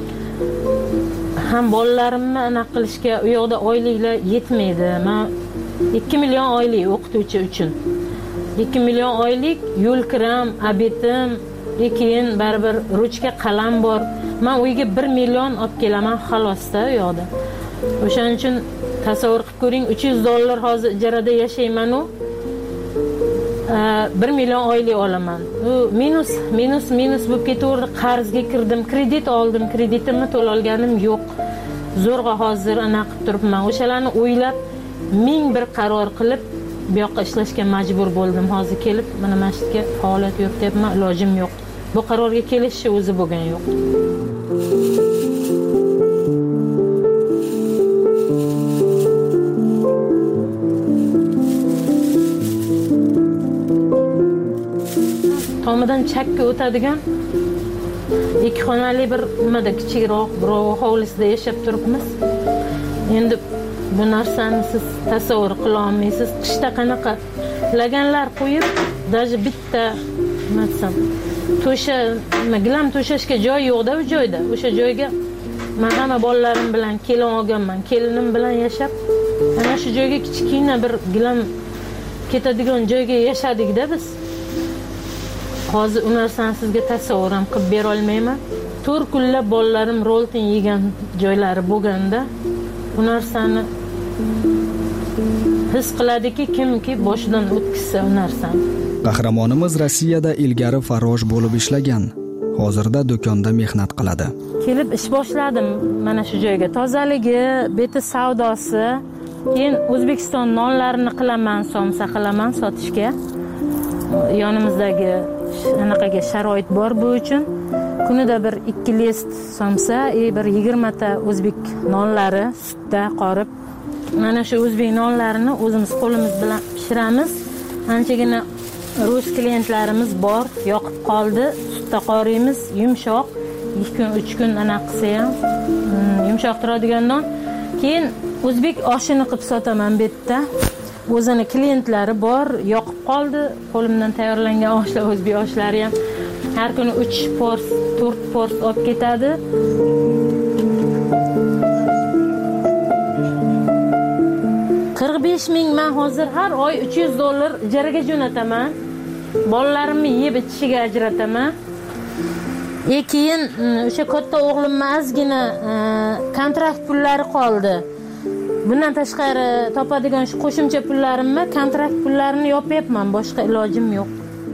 Ham bolalarimni aniq qilishga u yoqda oyliklar yetmaydi. Men 2 million oylik o'qituvchi uchun. 2 million oylik yo'l kiram, obetim, keyin baribir ruchka qalam bor. Men uyga 1 million olib kelaman xalosda u yoqda. O'shaning uchun tasavvur qilib ko'ring, $300 hozir ijarada yashayman u. 1 million oylik olaman. U minus bo'lib ketaverdi. Qarzga kirdim, kredit oldim, kreditimni to'la olganim yo'q. Zo'rg'a hozir anaqa qilib turibman. O'shalarni o'ylab, ming bir qaror qilib, bu yoqqa ishlashga majbur bo'ldim. Hozir kelib, mana masjidga faoliyat yurityapman, ilojim yo'q. Bu qarorga kelishni o'zi bo'lgan yo'q. Tomidan chakka o'tadigan 2 xonali bir nimada kichikroq bir hovlisida yashab turibmiz. Endi bu narsani siz tasavvur qila olmaysiz. Qishda qanaqa laganlar qo'yib, даже bitta matsam gilam to'shashga joy yo'qda u joyda. O'sha joyga men hamma bolalarim bilan kelin olganman. Kelinim bilan yashab, ana shu joyga kichkina bir gilam ketadigan joyga yashadik-da biz. Hozir u narsani sizga tasavvur ham qilib bera olmayman. 4 kunlab bolalarim roltin yegan joylari bo'lganda, bu narsani his qiladiki, kimki boshidan o'tkazsa u narsani. Qahramonimiz Rossiyada ilgari farrosh bo'lib ishlagan. Hozirda do'konda mehnat qiladi. Kelib ish boshladim mana shu joyga. Tozaligi, beti savdosi, keyin O'zbekiston nonlarini qilaman, somsa qilaman sotishga. Yonimizdagi anaqaga sharoit bor bu uchun. Kunida bir 2 list somsa, bir 20 ta o'zbek nonlari sutda qorib, mana shu o'zbek nonlarini o'zimiz qo'limiz bilan pishiramiz. Anchagina rus klientlarimiz bor, yoqib qoldi, sutda qoriymiz, yumshoq, 2 kun 3 kun anaqa qilsa ham yumshoq turadigandan keyin o'zbek oshini qilib sotaman bu yerda. O'zini klientlari bor, yoqib qoldi, qo'limdan tayyorlangan oshlar, o'zbek oshlari ham har kuni 3 pors, 4 pors olib ketadi. $45,000 men hozir har oy $300 ijaraga jo'nataman. Bolalarimni yeb ichishiga ajrataman. Keyin o'sha katta o'g'limning ozgina kontrakt pullari qoldi. Bundan tashqari topadigan shu qo'shimcha pullarimni, kontrakt pullarini yopyapman, boshqa ilojim yo'q.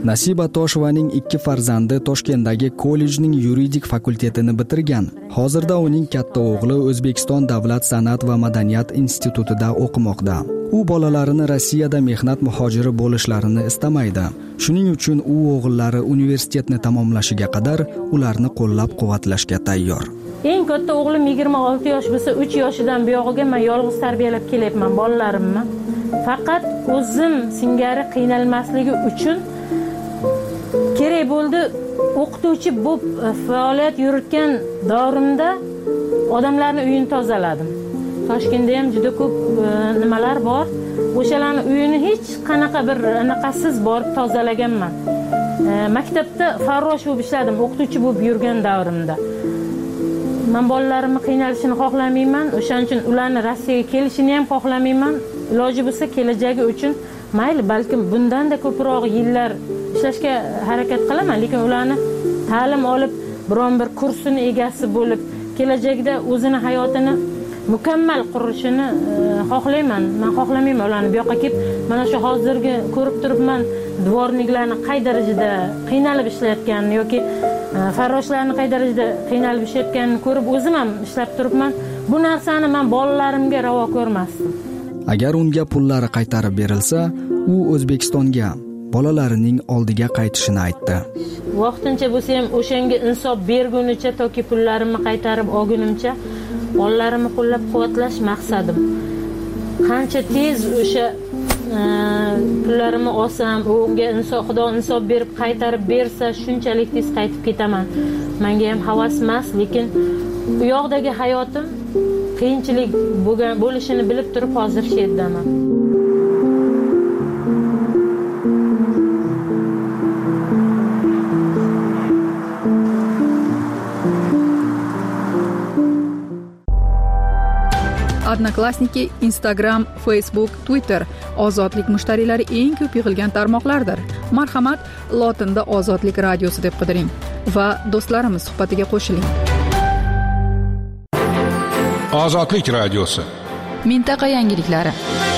Nasiba Toshovaning 2 farzandi Toshkentdagi kollejning yuridik fakultetini bitirgan. Hozirda uning katta o'g'li O'zbekiston Davlat san'at va madaniyat institutida o'qimoqda. U bolalarini Rossiyada mehnat muhojiri bo'lishlarini istamaydi. Shuning uchun u o'g'illari universitetni tamomlashiga qadar ularni qo'llab-quvvatlashga tayyor. Eng katta o'g'lim 26 yosh bo'lsa, 3 yoshidan buyog'iga men yolg'iz tarbiyalab kelyapman bolalarimni. Faqat o'zim singari qiynalmasligi uchun kerak bo'ldi, o'qituvchi bo'lib faoliyat yuritgan davrimda odamlarning uyini tozaladim. Toshkentda ham juda ko'p nimalar bor. O'shalarning uyini hech qanaqa bir anaqasiz borib tozalaganman. Maktabda farrosh bo'lib ishladim, o'qituvchi bo'lib yurgan davrimda. Men bolalarimni qiynalishini xohlamayman, o'shaning uchun ularni Rossiyaga kelishini ham xohlamayman. Iloji bo'lsa kelajagi uchun mayli, balkim bundan-da ko'proq yillar ishlashga harakat qilaman, lekin ularni ta'lim olib, biron bir kursini egasi bo'lib, kelajakda o'zini hayotini mukammal qurishini xohlayman. Men xohlamayman ularni bu yoqqa kelib, mana shu hozirgi ko'rib turibman, dvorniklarni qay darajada qiynalib ishlayotganini yoki farroshlarni qay darajada qiynalib ishlayotganini ko'rib o'zim ham ishlab turibman. Bu narsani men bolalarimga ravo ko'rmasdim. Agar unga pullari qaytarib berilsa, u O'zbekistonga bolalarining oldiga qaytishini aytdi. Vaqtincha bo'lsa ham o'shanga insof bergunicha toki pullarimni qaytarib olgunimcha bolalarimni qo'llab-quvvatlash maqsadim. Qancha tez o'sha pullarimni olsam, unga Xudo insof berib qaytarib bersa, shunchalik tez qaytib ketaman. Menga ham havas emas, lekin bu yoqdagi hayotim qiyinchilik bo'lishini bilib turib hozir shu yerdaman. Odnoklassniki, Instagram, Facebook, Twitter ozodlik mushtariylari eng ko'p yig'ilgan tarmoqlardir. Marhamat, lotinda Ozodlik radiosi deb qidiring va do'stlarimiz suhbatiga qo'shiling. Ozodlik radiosi. Mintaqa yangiliklari.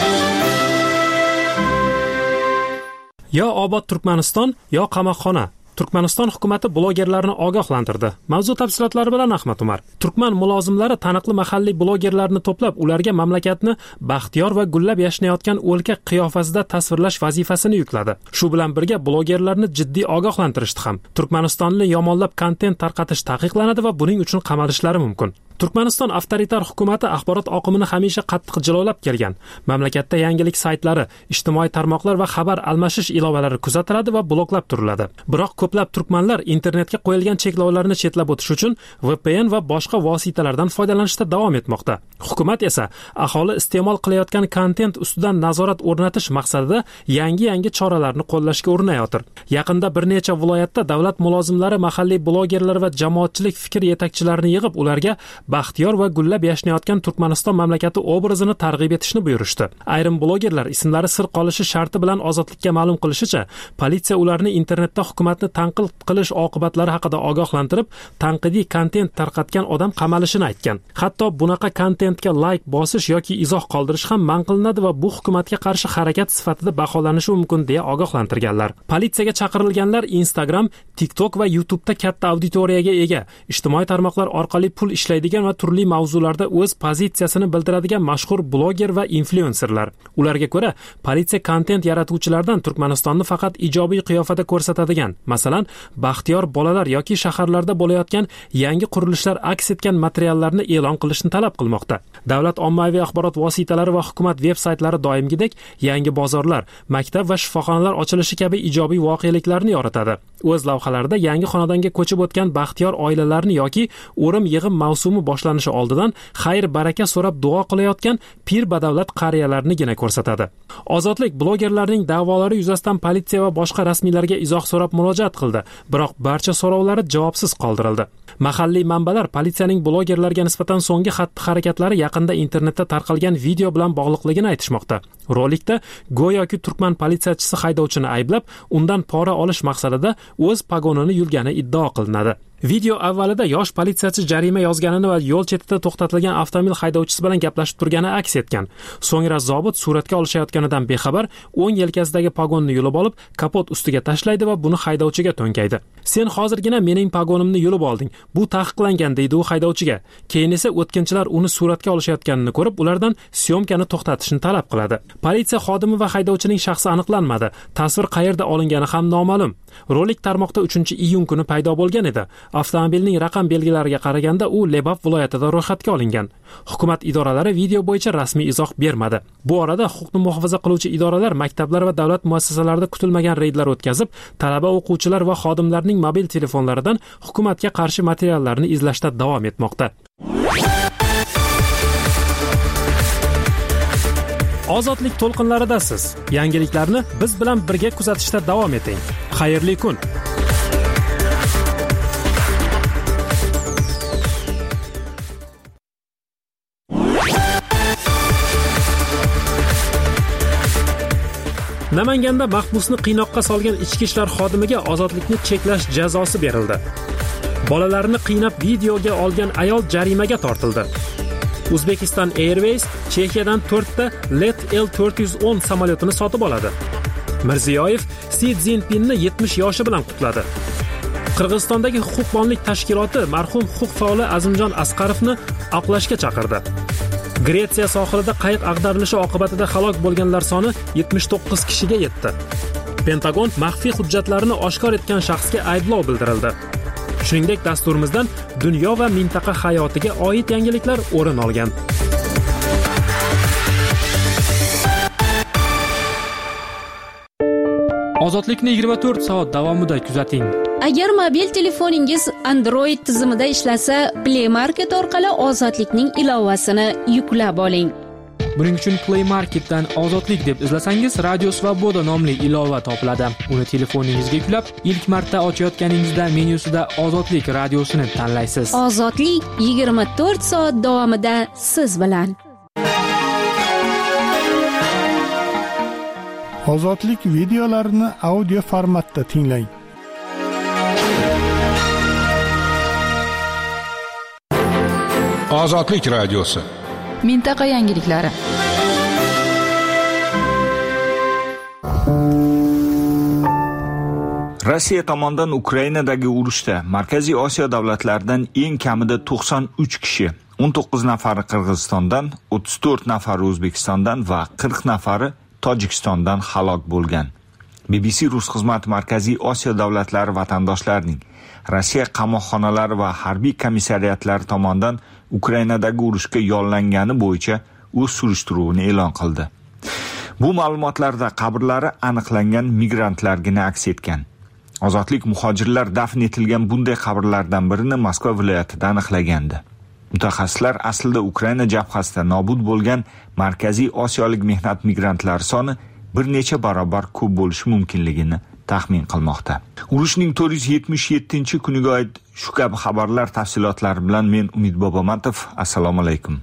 Yo obod Turkmaniston, yo qamoqxona. Turkmaniston hukumati blogerlarni ogohlantirdi. Mavzu tafsilotlari bilan Ahmad Umar. Turkman mulozimlari taniqli mahalliy blogerlarni to'plab, ularga mamlakatni baxtiyor va gullab yashnayotgan o'lka qiyofasida tasvirlash vazifasini yukladi. Shu bilan birga blogerlarni jiddiy ogohlantirishdi ham. Turkmanistonni yomonlab kontent tarqatish taqiqlanadi va buning uchun qamalishlari mumkin. Turkmaniston avtoritar hukumati axborot oqimini hamisha qattiq jilovlab kelgan. Mamlakatda yangilik saytlari, ijtimoiy tarmoqlar va xabar almashish ilovalari kuzatiladi va bloklab turiladi. Biroq ko'plab turkmanlar internetga qo'yilgan cheklovlarni chetlab o'tish uchun VPN va boshqa vositalardan foydalanishda davom etmoqda. Hukumat esa aholi iste'mol qilayotgan kontent ustidan nazorat o'rnatish maqsadida yangi choralarni qo'llashga urinayotir. Yaqinda bir necha viloyatda davlat mulozimlari mahalliy blogerlar va jamoatchilik fikr yetakchilarini yig'ib, ularga baxtiyor va gullab yashnayotgan Turkmaniston mamlakati obrazini targ'ib etishni buyurishdi. Ayrim blogerlar ismlari sir qolishi sharti bilan ozodlikka ma'lum qilishicha, politsiya ularni internetda hukumatni tanqid qilish oqibatlari haqida ogohlantirib, tanqidiy kontent tarqatgan odam qamalishini aytgan. Hatto bunaqa kontentga like bosish yoki izoh qoldirish ham man qilinadi va bu hukumatga qarshi harakat sifatida baholanishi mumkin deya ogohlantirganlar. Politsiyaga chaqirilganlar Instagram, TikTok va YouTube'da katta auditoriyaga ega, ijtimoiy tarmoqlar orqali pul ishlaydigan va turli mavzularda o'z pozitsiyasini bildiradigan mashhur bloger va influenserlar. Ularga ko'ra, politsiya kontent yaratuvchilardan Turkmanistonni faqat ijobiy qiyofada ko'rsatadigan, masalan, baxtiyor bolalar yoki shaharlarda bo'layotgan yangi qurilishlar aks etgan materiallarni e'lon qilishni talab qilmoqda. Davlat ommaviy axborot vositalari va hukumat veb-saytlari doimgidek yangi bozorlar, maktab va shifoxonalar ochilishi kabi ijobiy voqeliklarni yoritadi. O'z lavhalarida yangi xonadonga ko'chib o'tgan baxtiyor oilalarni yoki o'rim yig'im mavsumi boshlanishi oldidan xayr baraka so'rab duo qilayotgan pir badavlat qariyalarnigina ko'rsatadi. Ozodlik blogerlarning da'volari yuzasidan politsiya va boshqa rasmiylarga izoh so'rab murojaat qildi, biroq barcha so'rovlari javobsiz qoldirildi. Mahalliy manbalar politsiyaning blogerlarga nisbatan so'nggi xatti-harakatlari yaqinda internetda tarqalgan video bilan bog'liqligini aytishmoqda. Rolikda go'yoki turkman politsiyachisi haydovchini ayblab, undan pora olish maqsadida o'z pagonini yulgani iddao qilinadi. Video avvalida yosh politsiyachi jarima yozganini va yo'l chetida to'xtatilgan avtomobil haydovchisi bilan gaplashib turgani aks etgan. So'ngra zobit suratga olishayotganidan bexabar o'ng yelkasidagi pogonni yulib olib, kapot ustiga tashlaydi va buni haydovchiga to'nkaydi. "Sen hozirgina mening pogonimni yulib olding. Bu taqiqlangan", deydi u haydovchiga. Keyin esa o'tkinchilar uni suratga olishayotganini ko'rib, ulardan syomkani to'xtatishni talab qiladi. Politsiya xodimi va haydovchining shaxsi aniqlanmadi. Tasvir qayerda olingani ham noma'lum. Rolik tarmoqda 3-iyun kuni paydo bo'lgan edi. Avtomobilning raqam belgilariga qaraganda u Lebap viloyatida ro'yxatga olingan. Hukumat idoralari video bo'yicha rasmiy izoh bermadi. Bu orada huquqni muhofaza qiluvchi idoralar maktablar va davlat muassasalarida kutilmagan reydlar o'tkazib, talaba, o'quvchilar va xodimlarning mobil telefonlaridan hukumatga qarshi materiallarni izlashda davom etmoqda. Ozodlik to'lqinlaridasiz. Yangiliklarni biz bilan birga kuzatishda davom eting. Xayrli kun. Namanganda mahbusni qiynoqqa solgan ichki ishlar xodimiga ozodlikni cheklash jazosi berildi. Bolalarni qiynab videoga olgan ayol jarimaga tortildi. Uzbekistan Airways Chexiyadan 4 ta Let L410 samolyotini sotib oladi. Mirziyoyev Si Szinpinni 70 yoshi bilan qutladi. Qirg'izistondagi huquqbonlik tashkiloti marhum huquq faoli Azimjon Asqarovni oqlashga chaqirdi. Gretsiya sohilida qayiq ag'darilishi oqibatida halok bo'lganlar soni 79 kishiga yetdi. Pentagon maxfiy hujjatlarini oshkor etgan shaxsga ayblov bildirildi. Shuningdek, dasturimizdan dunyo va mintaqa hayotiga oid yangiliklar o'rin olgan. Ozodlikni 24 soat davomida kuzating. Agar mobil telefoningiz Android tizimida ishlasa, Play Market orqali Ozodlikning ilovasini yuklab oling. Buning uchun Play Marketdan Ozodlik deb izlasangiz, Radio Svoboda nomli ilova topiladi. Uni telefoningizga yuklab, ilk marta ochayotganingizda menyusida Ozodlik radiosini tanlaysiz. Ozodlik 24 soat davomida siz bilan. Ozodlik videolarini audio formatda tinglang. Ozodlik radiosi. Mintaqa yangiliklari. Rossiya tomonidan Ukrainadagi urushda Markaziy Osiyo davlatlaridan eng kamida 93 kishi, 19 nafari Qirg'izistondan, 34 nafari O'zbekistondan va 40 nafari Tojikistondan halok bo'lgan. BBC Rus xizmati Markaziy Osiyo davlatlari vatandoshlarining Rossiya qamoqxonalari va harbiy komissariyatlari tomonidan Ukrainadagi urushga yollangani bo'yicha o'z surishtiruvini e'lon qildi. Bu ma'lumotlarda qabrlari aniqlangan migrantlargina aks etgan. Ozodlik muhojirlar dafn etilgan bunday qabrlardan birini Moskva viloyatida aniqlagandi. Mutaxassislar aslida Ukraina jabhasida nobud bo'lgan Markaziy Osiyolik mehnat migrantlari soni bir necha barobar ko'p bo'lishi mumkinligini taxmin qilmoqda. Urushning 477-kuniga oid shu kabi xabarlar tafsilotlari bilan men Umid Bobomatov. Assalomu alaykum.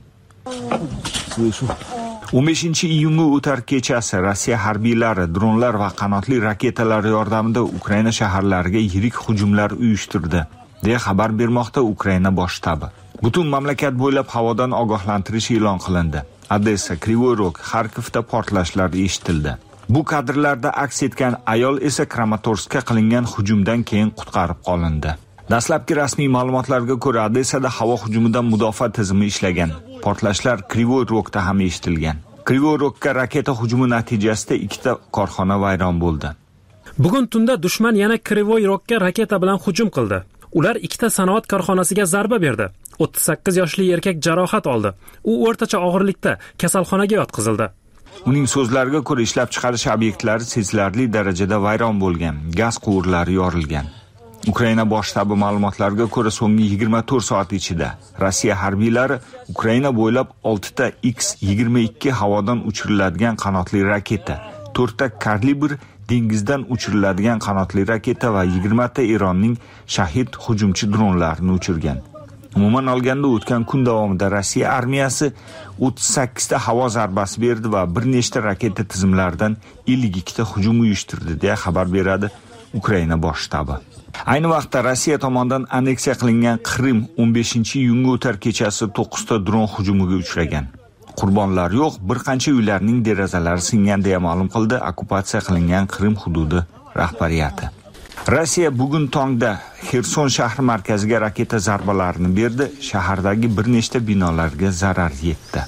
15-iyunga o'tar kechasi Rossiya harbiylari dronlar va qanotli raketalar yordamida Ukraina shaharlariga yirik hujumlar uyushtirdi, deya xabar bermoqda Ukraina bosh shtabi. Butun mamlakat bo'ylab havodan ogohlantirish e'lon qilindi. Odessa, Krivoy Rog, Xarkovda portlashlar eshitildi. Bu kadrlarda aks etgan ayol esa Kramatorskka qilingan hujumdan keyin qutqarib qolindi. Dastlabki rasmiy ma'lumotlarga ko'ra, Odessada havo hujumidan mudofaa tizimi ishlagan. Portlashlar Krivoy Rogda ham eshitilgan. Krivoy Rogga raketa hujumi natijasida 2 ta korxona vayron bo'ldi. Bugun tunda dushman yana Krivoy Rogga raketa bilan hujum qildi. Ular 2 ta sanoat korxonasiga zarba berdi. 38 yoshli erkak jarohat oldi. U o'rtacha og'irlikda kasalxonaga yotqizildi. Uning so'zlariga ko'ra, ishlab chiqarish obyektlari sezilarli darajada vayron bo'lgan, gaz quvurlari yorilgan. Ukraina bosh shtabi ma'lumotlariga ko'ra, so'nggi 24 soat ichida Rossiya harbiylari Ukraina bo'ylab 6 ta X-22 havodan uchiriladigan qanotli raketa, 4 ta kalibr dengizdan uchiriladigan qanotli raketa va 20 ta Eronning shahid hujumchi dronlarini uchirgan. Umuman olganda o'tgan kun davomida Rossiya armiyasi 38 ta havo zarbasi berdi va bir nechta raketa tizimlaridan 52 ta hujum uyushtirdi, deya xabar beradi Ukraina bosh shtabi. Ayni vaqtda Rossiya tomonidan anneksiya qilingan Qrim 15-iyunga o'tar kechasi 9 ta dron hujumiga uchragan. Qurbonlar yo'q, bir qancha uylarning derazalari singan deya ma'lum qildi okkupatsiya qilingan Qrim hududi rahbariyati. Rossiya bugun tongda Xerson shahri markaziga raketa zarbalarini berdi, shahardagi bir nechta binolarga zarar yetdi.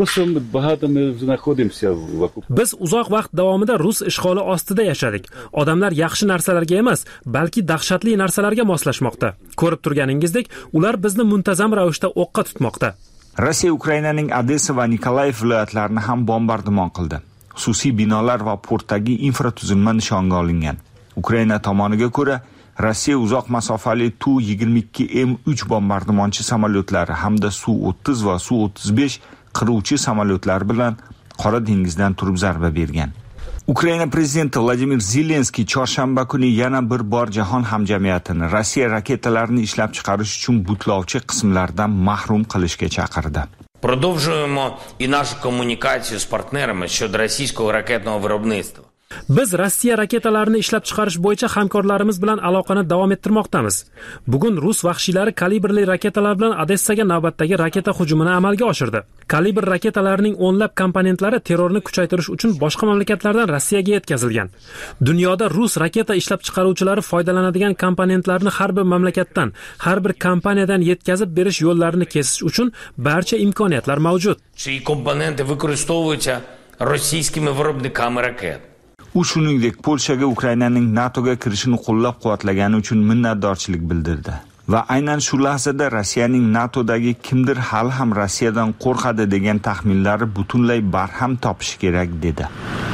Biz uzoq vaqt davomida Rus ishg'oli ostida yashadik. Odamlar yaxshi narsalarga emas, balki dahshatli narsalarga moslashmoqda. Ko'rib turganingizdek, ular bizni muntazam ravishda o'qqa tutmoqda. Rossiya Ukrainaning Odessa va Nikolayev viloyatlarini ham bombardimon qildi. Xususiy binolar va portdagi infratuzilma nishonga olingan. Ukraina tomoniga ko'ra, Rossiya uzoq masofali Tu-22M3 bombardimonchi samolyotlari hamda Su-30 va Su-35 qiruvchi samolyotlar bilan Qora dengizdan turib zarba bergan. Ukraina prezidenti Vladimir Zelenskiy chorshanba kuni yana bir bor jahon hamjamiyatini Rossiya raketalarini ishlab chiqarish uchun butlovchi qismlardan mahrum qilishga chaqirdi. Продовжуємо і нашу комунікацію з партнерами щодо російського ракетного виробництва. Biz Rossiya raketalarini ishlab chiqarish bo'yicha hamkorlarimiz bilan aloqani davom ettirmoqdamiz. Bugun Rus vahshiylari kalibrli raketalar bilan Odessaga navbatdagi raketa hujumini amalga oshirdi. Kalibr raketalarining o'nlab komponentlari terrorni kuchaytirish uchun boshqa mamlakatlardan Rossiyaga yetkazilgan. Dunyoda Rus raketa ishlab chiqaruvchilari foydalanadigan komponentlarni har bir mamlakatdan, har bir kompaniyadan yetkazib berish yo'llarini kesish uchun barcha imkoniyatlar mavjud. Ці компоненти використовуються російськими виробниками ракет. U shuningdek Polshaga Ukrainaning NATOga kirishini qo'llab-quvvatlagani uchun minnatdorchilik bildirdi va aynan shu lahzada Rossiyaning NATOdagi kimdir hali ham Rossiyadan qo'rqadi degan taxminlari butunlay barham topishi kerak dedi.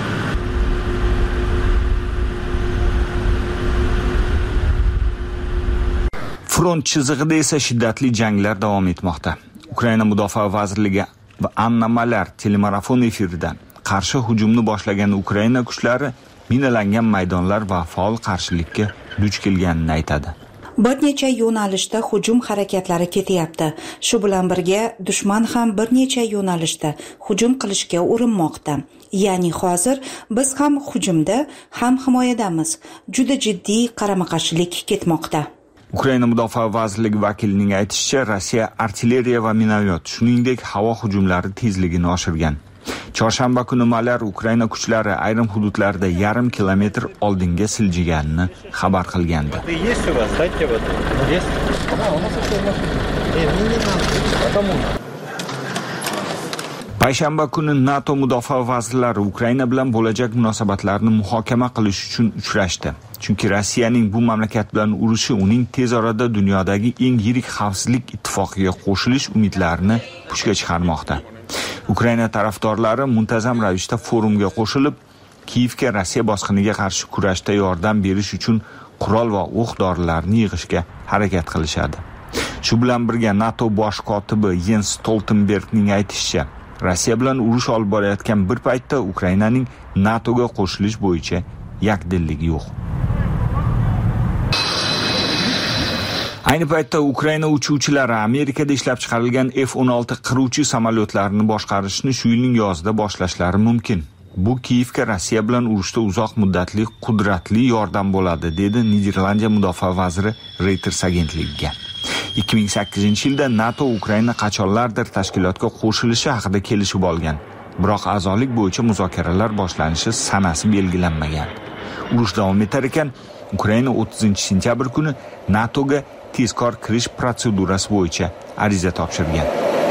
Front chizig'ida esa shiddatli janglar davom etmoqda. Ukraina mudofaa vazirligi va Anna Malar telemarafon efiridan qarshi hujumni boshlagan Ukraina kuchlari minalangan maydonlar va faol qarshilikka duch kelganini aytadi. Bir necha yo'nalishda hujum harakatlari ketyapti. Shu bilan birga dushman ham bir necha yo'nalishda hujum qilishga urinmoqda. Ya'ni hozir biz ham hujumda, ham himoyadamiz. Juda jiddiy qarama-qarshilik ketmoqda. Ukraina mudofaa vazirligi vakilining aytishicha, Rossiya artilleriya va minomyot, shuningdek havo hujumlari tezligini oshirgan. Chorshanba kuni Malar Ukraina kuchlari ayrim hududlarda yarim kilometr oldinga siljiganini xabar qilgandi. Payshanba kuni NATO mudofaa vazirlari Ukraina bilan bo'lajak munosabatlarni muhokama qilish uchun uchrashdi. Chunki Rossiyaning bu mamlakat bilan urushi uning tez orada dunyodagi eng yirik xavfsizlik ittifoqiga qo'shilish umidlarini puchga chiqarmoqda. Ukraina tarafdorlari muntazam ravishda forumga qo'shilib, Kiyevga Rossiya bosqiniga qarshi kurashda yordam berish uchun qurol va o'q-dorilarni yig'ishga harakat qilishadi. Shu bilan birga NATO bosh kotibi Jens Stoltenbergning aytishicha, Rossiya bilan urush olib borayotgan bir paytda Ukrainaning NATOga qo'shilish bo'yicha yakdilligi yo'q. Ayni paytda Ukraina uchuvchilari Amerikada ishlab chiqarilgan F-16 qiruvchi samolyotlarini boshqarishni shu yilning yozida boshlashlari mumkin. Bu Kiyevga Rossiya bilan urushda uzoq muddatli qudratli yordam bo'ladi, dedi Niderlandiya mudofaa vaziri Reuters agentligiga. 2008-yilda NATO Ukraina qachonlardir tashkilotga qo'shilishi haqida kelishib olgan. Biroq a'zolik bo'yicha muzokaralar boshlanishi sanasi belgilanmagan. Urush davom etar ekan, Ukraina 30-sentyabr kuni NATOga tezkor kirish protsedurasi bo'yicha ariza topshirgan.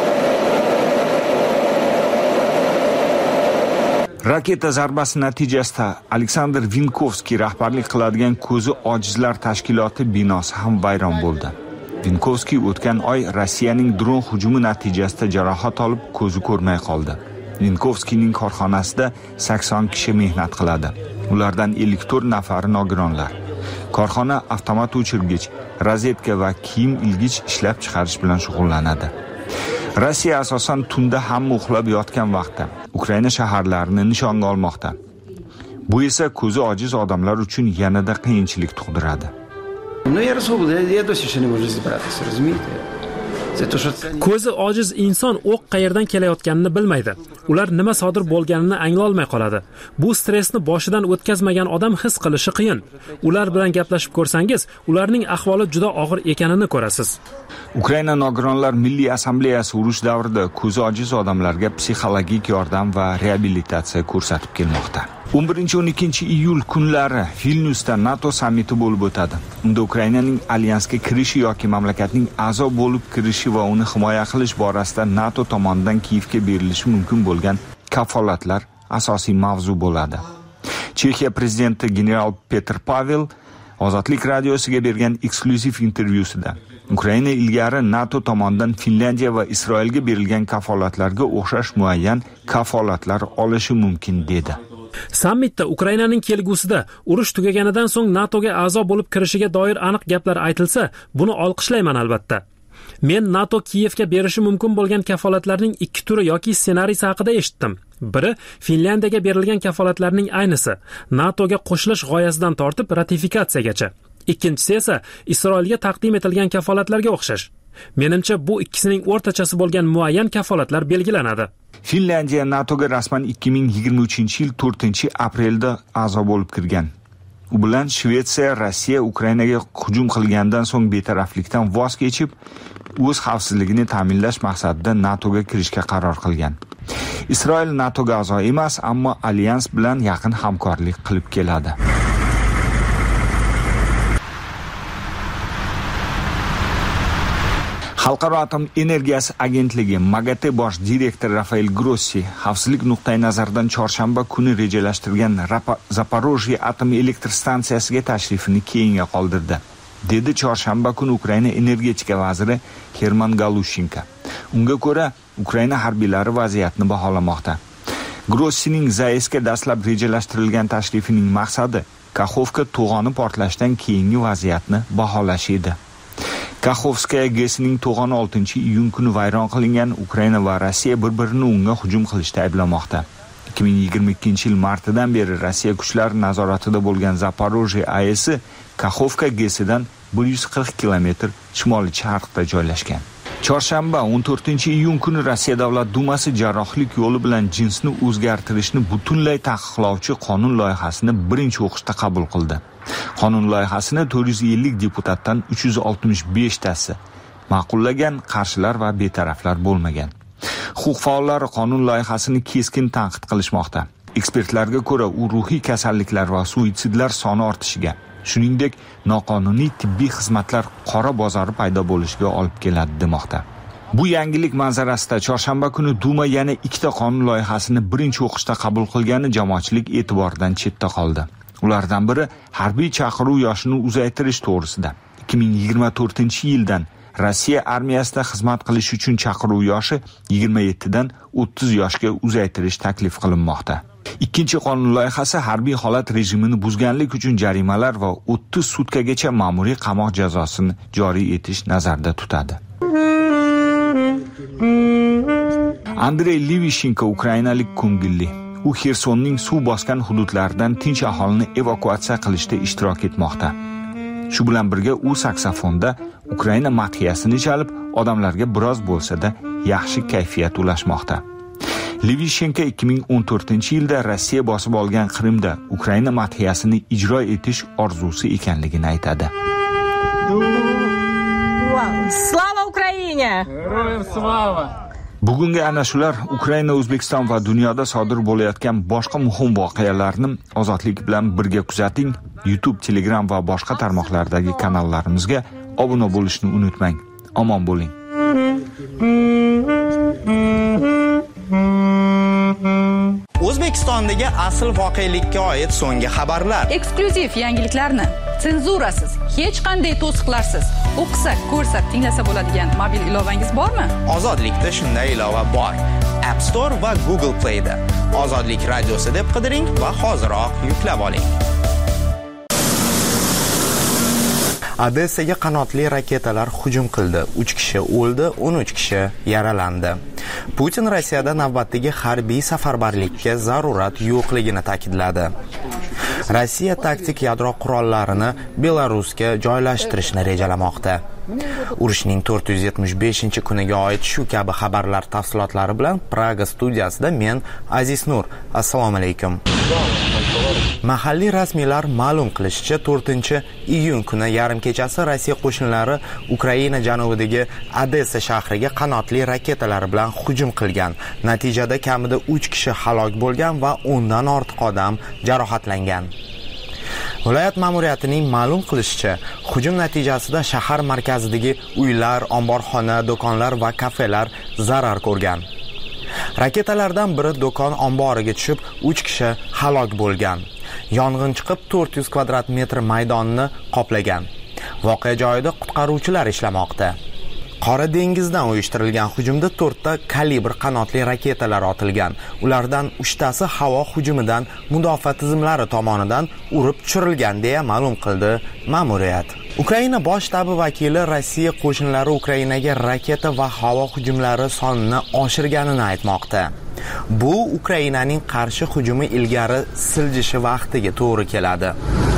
Raketa zarbasi natijasida Aleksandr Vinkovskiy rahbarlik qiladigan ko'zi ojizlar tashkiloti binosi ham vayron bo'ldi. Vinkovskiy o'tgan oy Rossiyaning dron hujumi natijasida jarohat olib ko'zi ko'rmay qoldi. Vinkovskiyning korxonasida 80 kishi mehnat qiladi. Ulardan 54 nafari nogironlar. Korxona avtomat o'chirgich, rozetka va kiyim ilgich ishlab chiqarish bilan shug'ullanadi. Rossiya asosan tunda hamma uxlab yotgan vaqtda Ukraina shaharlarini nishonga olmoqda. Bu esa ko'zi ojiz odamlar uchun yanada qiyinchilik tug'diradi. Ko'zi ojiz inson o'q qayerdan kelayotganini bilmaydi. Ular nima sodir bo'lganini anglolmay qoladi. Bu stressni boshidan o'tkazmagan odam his qilishi qiyin. Ular bilan gaplashib ko'rsangiz, ularning ahvoli juda og'ir ekanini ko'rasiz. Ukraina nogironlar milliy assambleyasi urush davrida ko'zi ojiz odamlarga psixologik yordam va reabilitatsiya ko'rsatib kelmoqda. 11-12 iyul kunlari Vilnyusda NATO sammiti bo'lib o'tadi. Unda Ukrainaning alyansga kirishi yoki mamlakatning a'zo bo'lib kirishi va uni himoya qilish borasida NATO tomonidan Kiyevga berilishi mumkin bo'lgan kafolatlar asosiy mavzu bo'ladi. Chexiya prezidenti general Petr Pavel Ozodlik radiosiga bergan eksklyuziv intervyusida Ukraina ilgari NATO tomonidan Finlandiya va Isroilga berilgan kafolatlarga o'xshash muayyan kafolatlar olishi mumkin dedi. Sammitda Ukrainaning kelgusida urush tugaganidan so'ng NATOga a'zo bo'lib kirishiga doir aniq gaplar aytilsa, buni olqishlayman albatta. Men NATO Kiyevga berishi mumkin bo'lgan kafolatlarning 2 turi yoki ssenariysi haqida eshitdim. Biri Finlandiyaga berilgan kafolatlarning aynisi, NATOga qo'shilish g'oyasidan tortib ratifikatsiyagacha. Ikkinchisi esa Isroilga taqdim etilgan kafolatlarga o'xshash. Menimcha bu ikkisining o'rtachasi bo'lgan muayyan kafolatlar belgilanadi. Finlandiya NATOga rasman 2023-yil 4-aprelda a'zo bo'lib kirgan. U bilan Shvetsiya Rossiya Ukrainaga hujum qilgandan so'ng betaraflikdan voz kechib, o'z xavfsizligini ta'minlash maqsadida NATOga kirishga qaror qilgan. Isroil NATOga a'zo emas, ammo alyans bilan yaqin hamkorlik qilib keladi. Xalqaro atom energiyasi agentligi MAGATE bosh direktori Rafael Grossi xavfsizlik nuqtai nazaridan chorshanba kuni rejalashtirgan Zaporojye atom elektr stansiyasiga tashrifini keyinga qoldirdi, dedi chorshanba kuni Ukraina energetika vaziri Herman Galushenko. Unga ko'ra, Ukraina harbiylari vaziyatni baholamoqda. Grossining Zaesga dastlab rejalashtirilgan tashrifining maqsadi Kakhovka to'g'oni portlashdan keyingi vaziyatni baholash edi. Kakhovskaya GESning to'g'oni 6-iyun kuni vayron qilingan. Ukraina va Rossiya bir-birini unga hujum qilishda ayblamoqda. 2022-yil martidan beri Rossiya kuchlari nazoratida bo'lgan Zaporojye AESi Kakhovka GESidan 140 kilometr shimol-sharqda joylashgan. Chorshanba 14-iyun kuni Rossiya Davlat Dumasi jarrohlik yo'li bilan jinsni o'zgartirishni butunlay taqiqlovchi qonun loyihasini birinchi o'qishda qabul qildi. Qonun loyihasini 450 deputatdan 365 tasi ma'qullagan, qarshilar va betaraflar bo'lmagan. Huquq faollari qonun loyihasini keskin tanqid qilishmoqda. Ekspertlarga ko'ra, u ruhiy kasalliklar va suitsidlar soni ortishiga, shuningdek, noqonuniy tibbiy xizmatlar qora bozori paydo bo'lishiga olib keladi demoqda. Bu yangilik manzarasida chorshanba kuni Duma yana 2 qonun loyihasini birinchi o'qishda qabul qilgani jamoatchilik e'tiboridan chetda qoldi. Ulardan biri harbiy chaqiruv yoshini uzaytirish to'g'risida. 2024-yildan Rossiya armiyasida xizmat qilish uchun chaqiruv yoshi 27 dan 30 yoshga uzaytirish taklif qilinmoqda. Ikkinchi qonun loyihasi harbiy holat rejimini buzganlik uchun jarimalar va 30 sutkagacha ma'muriy qamoq jazosini joriy etish nazarda tutadi. Andrey Livishenko ukrainalik ko'ngilli. U Xersonning suv bosgan hududlaridan tinch aholini evakuatsiya qilishda ishtirok etmoqda. Shu bilan birga u saksofonda Ukraina madhiyasini chalib, odamlarga biroz bo'lsa-da yaxshi kayfiyat ulashmoqda. Livishenko 2014-yilda Rossiya bosib olgan Qrimda Ukraina madhiyasini ijro etish orzusi ekanligini aytadi. Slava Ukraina! Heroyam slava! Bugungi ana shular Ukraina, O'zbekiston va dunyoda sodir bo'layotgan boshqa muhim voqealarni Ozodlik bilan birga kuzating. YouTube, Telegram va boshqa tarmoqlardagi kanallarimizga obuna bo'lishni unutmang. Omon bo'ling. O'zbekistondagi asl voqelikka oid so'nggi xabarlar, eksklyuziv yangiliklarni senzurasiz, hech qanday to'siqlarsiz o'qisa, ko'rsa, tinglasa bo'ladigan mobil ilovangiz bormi? Ozodlikda shunday ilova bor. App Store va Google Play da Ozodlik radiosi deb qidiring va hoziroq yuklab oling. Odessaga qanotli raketalar hujum qildi. 3 kishi o'ldi, 13 kishi yaralandi. Putin Rossiyada navbatdagi harbiy safarbarlikka zarurat yo'qligini ta'kidladi. Rossiya taktik yadro qurollarini Belarusga joylashtirishni rejalamoqda. Urushning 475-kuniga oid shu kabi xabarlar tafsilotlari bilan Praga studiyasida men Aziz Nur. Assalomu alaykum. Mahalliy rasmiylar ma'lum qilishicha 4-iyun kuni yarim kechasi Rossiya qo'shinlari Ukraina janubidagi Odessa shahriga qanotli raketalar bilan hujum qilgan. Natijada kamida 3 kishi halok bo'lgan va 10 dan ortiq odam jarohatlangan. Viloyat ma'muriyatining ma'lum qilishicha, hujum natijasida shahar markazidagi uylar, omborxona, do'konlar va kafelar zarar ko'rgan. Raketalardan biri do'kon omboriga tushib, 3 kishi halok bo'lgan. Yong'in chiqib 400 kvadrat metr maydonni qoplagan. Voqea joyida qutqaruvchilar ishlamoqda. Qora dengizdan uyushtirilgan hujumda 4 ta kalibr qanotli raketalar otilgan. Ulardan 3 tasi havo hujumidan mudofaa tizimlari tomonidan urib tushirilgan deya ma'lum qildi ma'muriyat. Ukraina bosh shtabi vakili Rossiya qo'shinlari Ukrainaga raketa va havo hujumlari sonini oshirganini aytmoqda. Bu Ukrainaning qarshi hujumi ilgari siljishi vaqtiga to'g'ri keladi.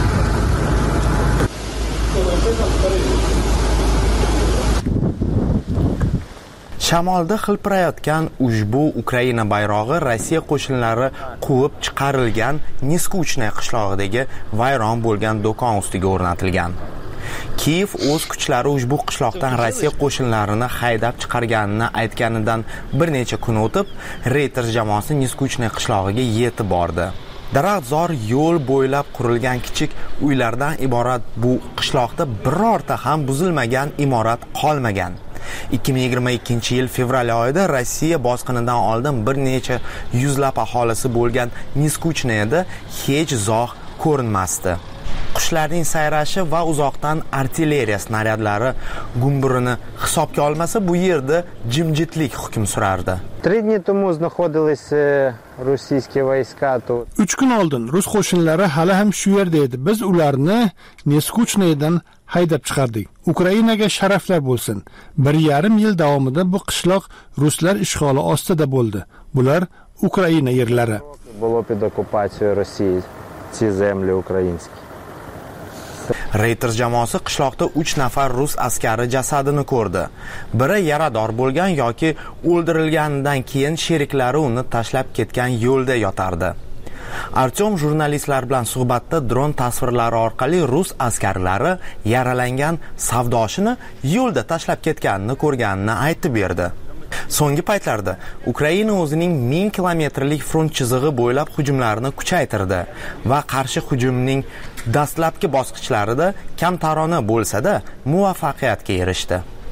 Shamolda xilpirayotgan ushbu Ukraina bayrog'i Rossiya qo'shinlari quvib chiqarilgan Niskuchnoy qishlog'idagi vayron bo'lgan do'kon ustiga o'rnatilgan. Kiev o'z kuchlari ushbu qishloqdan Rossiya qo'shinlarini haydab chiqarganini aytganidan bir necha kun o'tib, Reuters jamoasi Niskuchnoy qishlog'iga yetib bordi. Daraxtzor yo'l bo'ylab qurilgan kichik uylardan iborat bu qishloqda birorta ham buzilmagan imorat qolmagan. 2022-yil fevral oyida Rossiya bosqinidan oldin bir necha yuzlab aholisi bo'lgan Niskuchnoyda hech zog' ko'rinmasdi. Qushlarning sayrashi va uzoqdan artilleriya snaryadlari gumburini hisobga olmasa, bu yerda jimjitlik hukm surardi. 3 dni тому знаходились rossiya vayska тут. 3 kun oldin rus qo'shinlari hali ham shu yerda edi. Biz ularni Niskuchnoydan haydab chiqardik. Ukrainaga sharaflar bo'lsin. 1,5 yil davomida bu qishloq ruslar ishg'oli ostida bo'ldi. Bular Ukraina yerlari. Было под оккупацией России, ці землі українські. Reuters jamoasi qishloqda 3 nafar rus askari jasadini ko'rdi. Biri yarador bo'lgan yoki o'ldirilganidan keyin sheriklari uni tashlab ketgan yo'lda yotardi. Artyom jurnalistlar bilan suhbatda dron tasvirlari orqali rus askarlari yaralangan savdoshini yo'lda tashlab ketganini ko'rganini aytib berdi. So'nggi paytlarda Ukraina o'zining 1000 kilometrlik front chizig'i bo'ylab hujumlarini kuchaytirdi va qarshi hujumning dastlabki bosqichlarida kamtarona bo'lsa-da muvaffaqiyatga erishdi.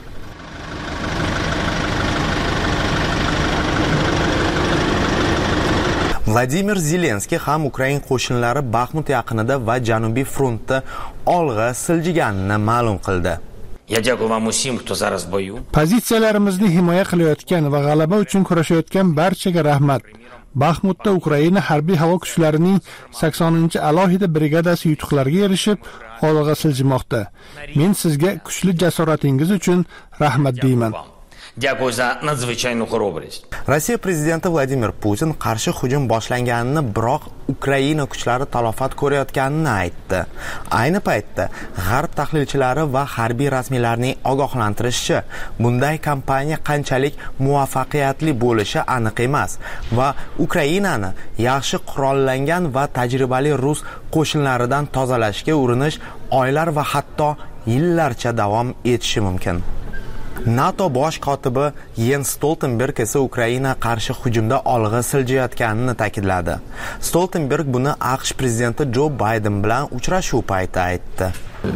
Vladimir Zelenskiy ham Ukraina qo'shinlari Baxmut yaqinida va Janubiy frontda olg'a siljiganini ma'lum qildi. Я дякую вам усім, хто зараз в бою. Pozitsiyalarimizni himoya qilayotgan va g'alaba uchun kurashayotgan barchaga rahmat. Baxmutda Ukraina harbiy havo kuchlarining 80-alohida brigadasi yutuqlarga erishib, olg'a siljimoqda. Men sizga kuchli jasoratingiz uchun rahmat deyman. Дякую за надзвичайну хоробрість. Rossiya prezidenti Vladimir Putin qarshi hujum boshlanganini, biroq Ukraina kuchlari talofat ko'rayotganini aytdi. Ayni paytda G'arb tahlilchilari va harbiy rasmiylarning ogohlantirishicha, bunday kampaniya qanchalik muvaffaqiyatli bo'lishi aniq emas va Ukrainani yaxshi qurollangan va tajribali rus qo'shinlaridan tozalashga urinish oylar va hatto yillarcha davom etishi mumkin. NATO bosh kotibi Jens Stoltenberg esa Ukraina qarshi hujumda olg'a siljayotganini ta'kidladi. Stoltenberg buni AQSh prezidenti Joe Biden bilan uchrashuv payti aytdi.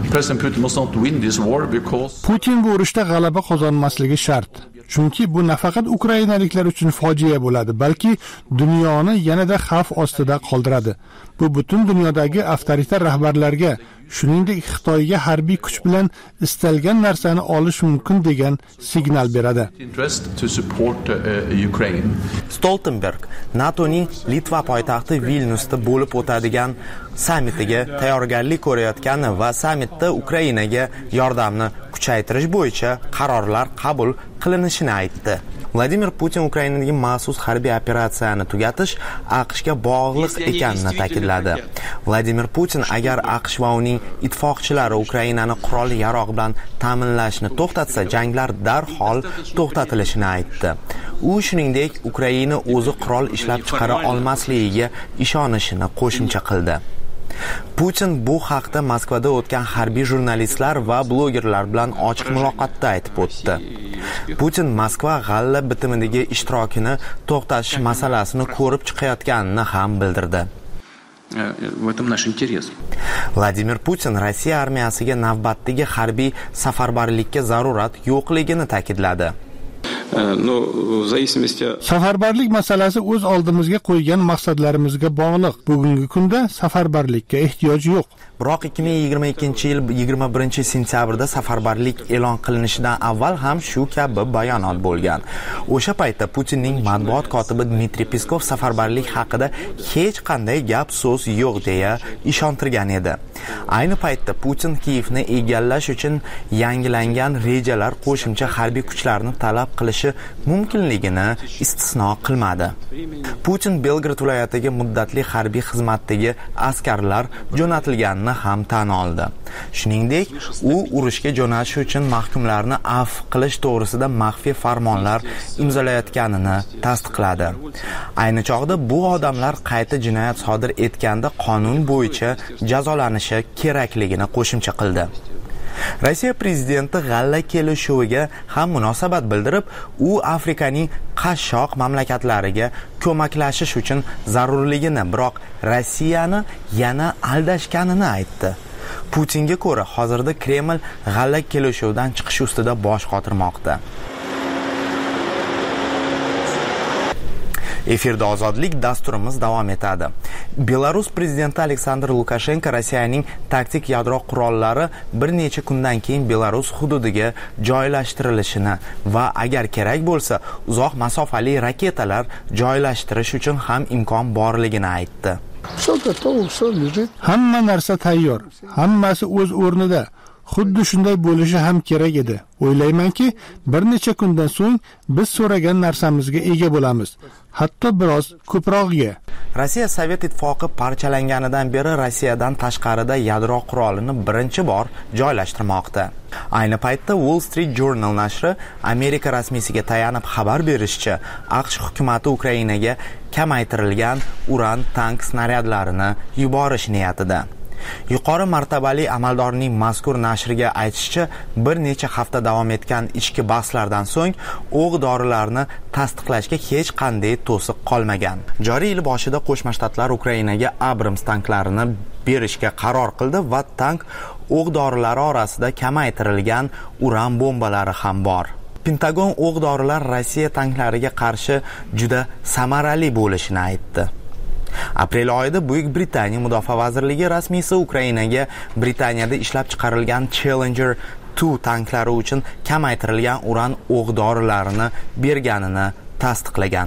Putin bu urushda g'alaba qozonmasligi shart. Chunki bu nafaqat ukrainaliklar uchun fojia bo'ladi, balki dunyoni yanada xavf ostida qoldiradi. Bu butun dunyodagi avtoritar rahbarlarga, shuningdek Xitoyga harbiy kuch bilan istalgan narsani olish mumkin degan signal beradi. Stoltenberg NATOning Litva poytaxti Vilnyusda bo'lib o'tadigan sammitiga tayyorgarlik ko'rayotgani va sammitda Ukrainaga yordamni kuchaytirish bo'yicha qarorlar qabul qilinishini aytdi. Vladimir Putin Ukrainadagi maxsus harbiy operatsiyani tugatish AQShga bog'liq ekanini ta'kidladi. Vladimir Putin agar AQSh va uning ittifoqchilari Ukrainani qurol-yarog' bilan ta'minlashni to'xtatsa, janglar darhol to'xtatilishini aytdi. U shuningdek, Ukraina o'zi qurol ishlab chiqara olmasligiga ishonishini qo'shimcha qildi. Putin bu haqda Moskvada o'tgan harbiy jurnalistlar va blogerlar bilan ochiq muloqotda aytib o'tdi. Putin Moskva g'alla bitimidagi ishtirokini to'xtatish masalasini ko'rib chiqayotganini ham bildirdi. В этом наш интерес. Vladimir Putin Rossiya armiyasiga navbatdagi harbiy safarbarlikka zarurat yo'qligini ta'kidladi. Safarbarlik masalasi o'z oldimizga qo'ygan maqsadlarimizga bog'liq. Bugungi kunda safarbarlikka ehtiyoj yo'q. Biroq 2022-yil 21-sentyabrda safarbarlik e'lon qilinishidan avval ham shu kabi bayonot bo'lgan. O'sha paytda Putinning matbuot kotibi Dmitriy Peskov safarbarlik haqida hech qanday gap so'z yo'q deya ishontirgan edi. Ayni paytda Putin Kiyevni egallash uchun yangilangan rejalar qo'shimcha harbiy kuchlarni talab qilishi mumkinligini istisno qilmadi. Putin Belgrad viloyatiga muddatli harbiy xizmatdagi askarlar jo'natilganini ham tan oldi. Shuningdek, u urushga jo'natish uchun mahkumlarni afv qilish to'g'risida maxfiy farmonlar imzolayotganini tasdiqladi. Ayni chog'da bu odamlar qayta jinoyat sodir etganda qonun bo'yicha jazolanishi kerakligini qo'shimcha qildi. Rossiya prezidenti g'alla kelishuviga ham munosabat bildirib, u Afrikaning qashshoq mamlakatlariga ko'maklashish uchun zarurligini, biroq Rossiyani yana aldashganini aytdi. Putinga ko'ra, hozirda Kreml g'alla kelishuvidan chiqish ustida bosh qotirmoqda. Efirda ozodlik dasturimiz davom etadi. Belarus prezidenti Aleksandr Lukashenko Rossiyaning taktik yadro qurollari bir necha kundan keyin Belarus hududiga joylashtirilishini va agar kerak bo'lsa, uzoq masofali raketalar joylashtirish uchun ham imkon borligini aytdi. Hamma narsa tayyor, hammasi o'z o'rnida. Xuddi shunday bo'lishi ham kerak edi. O'ylaymanki, bir necha kundan so'ng biz so'ragan narsamizga ega bo'lamiz, hatto biroz ko'prog'iga. Rossiya Sovet ittifoqi parchalanganidan beri Rossiyadan tashqarida yadro qurolini birinchi bor joylashtirmoqda. Ayni paytda Wall Street Journal nashri Amerika rasmiysiga tayanib xabar berishicha, AQSh hukumati Ukrainaga kamaytirilgan uran tank snaryadlarini yuborish niyatida. Yuqori martabali amaldorning mazkur nashriga aytishicha, bir necha hafta davom etgan ichki bahslardan so'ng o'q-dorilarni tasdiqlashga hech qanday to'siq qolmagan. Joriy yil boshida Qo'shma Shtatlar Ukrainaga Abrams tanklarini berishga qaror qildi va tank o'q-dorilari orasida kamaytirilgan uran bombalari ham bor. Pentagon o'q-dorilar Rossiya tanklariga qarshi juda samarali bo'lishini aytdi. Aprel oyida Buyuk Britaniya Mudofaa vazirligi rasmiysi Ukrainaga Britaniyada ishlab chiqarilgan Challenger 2 tanklari uchun kamaytirilgan uran o'q-dorilarini berganini tasdiqlagan.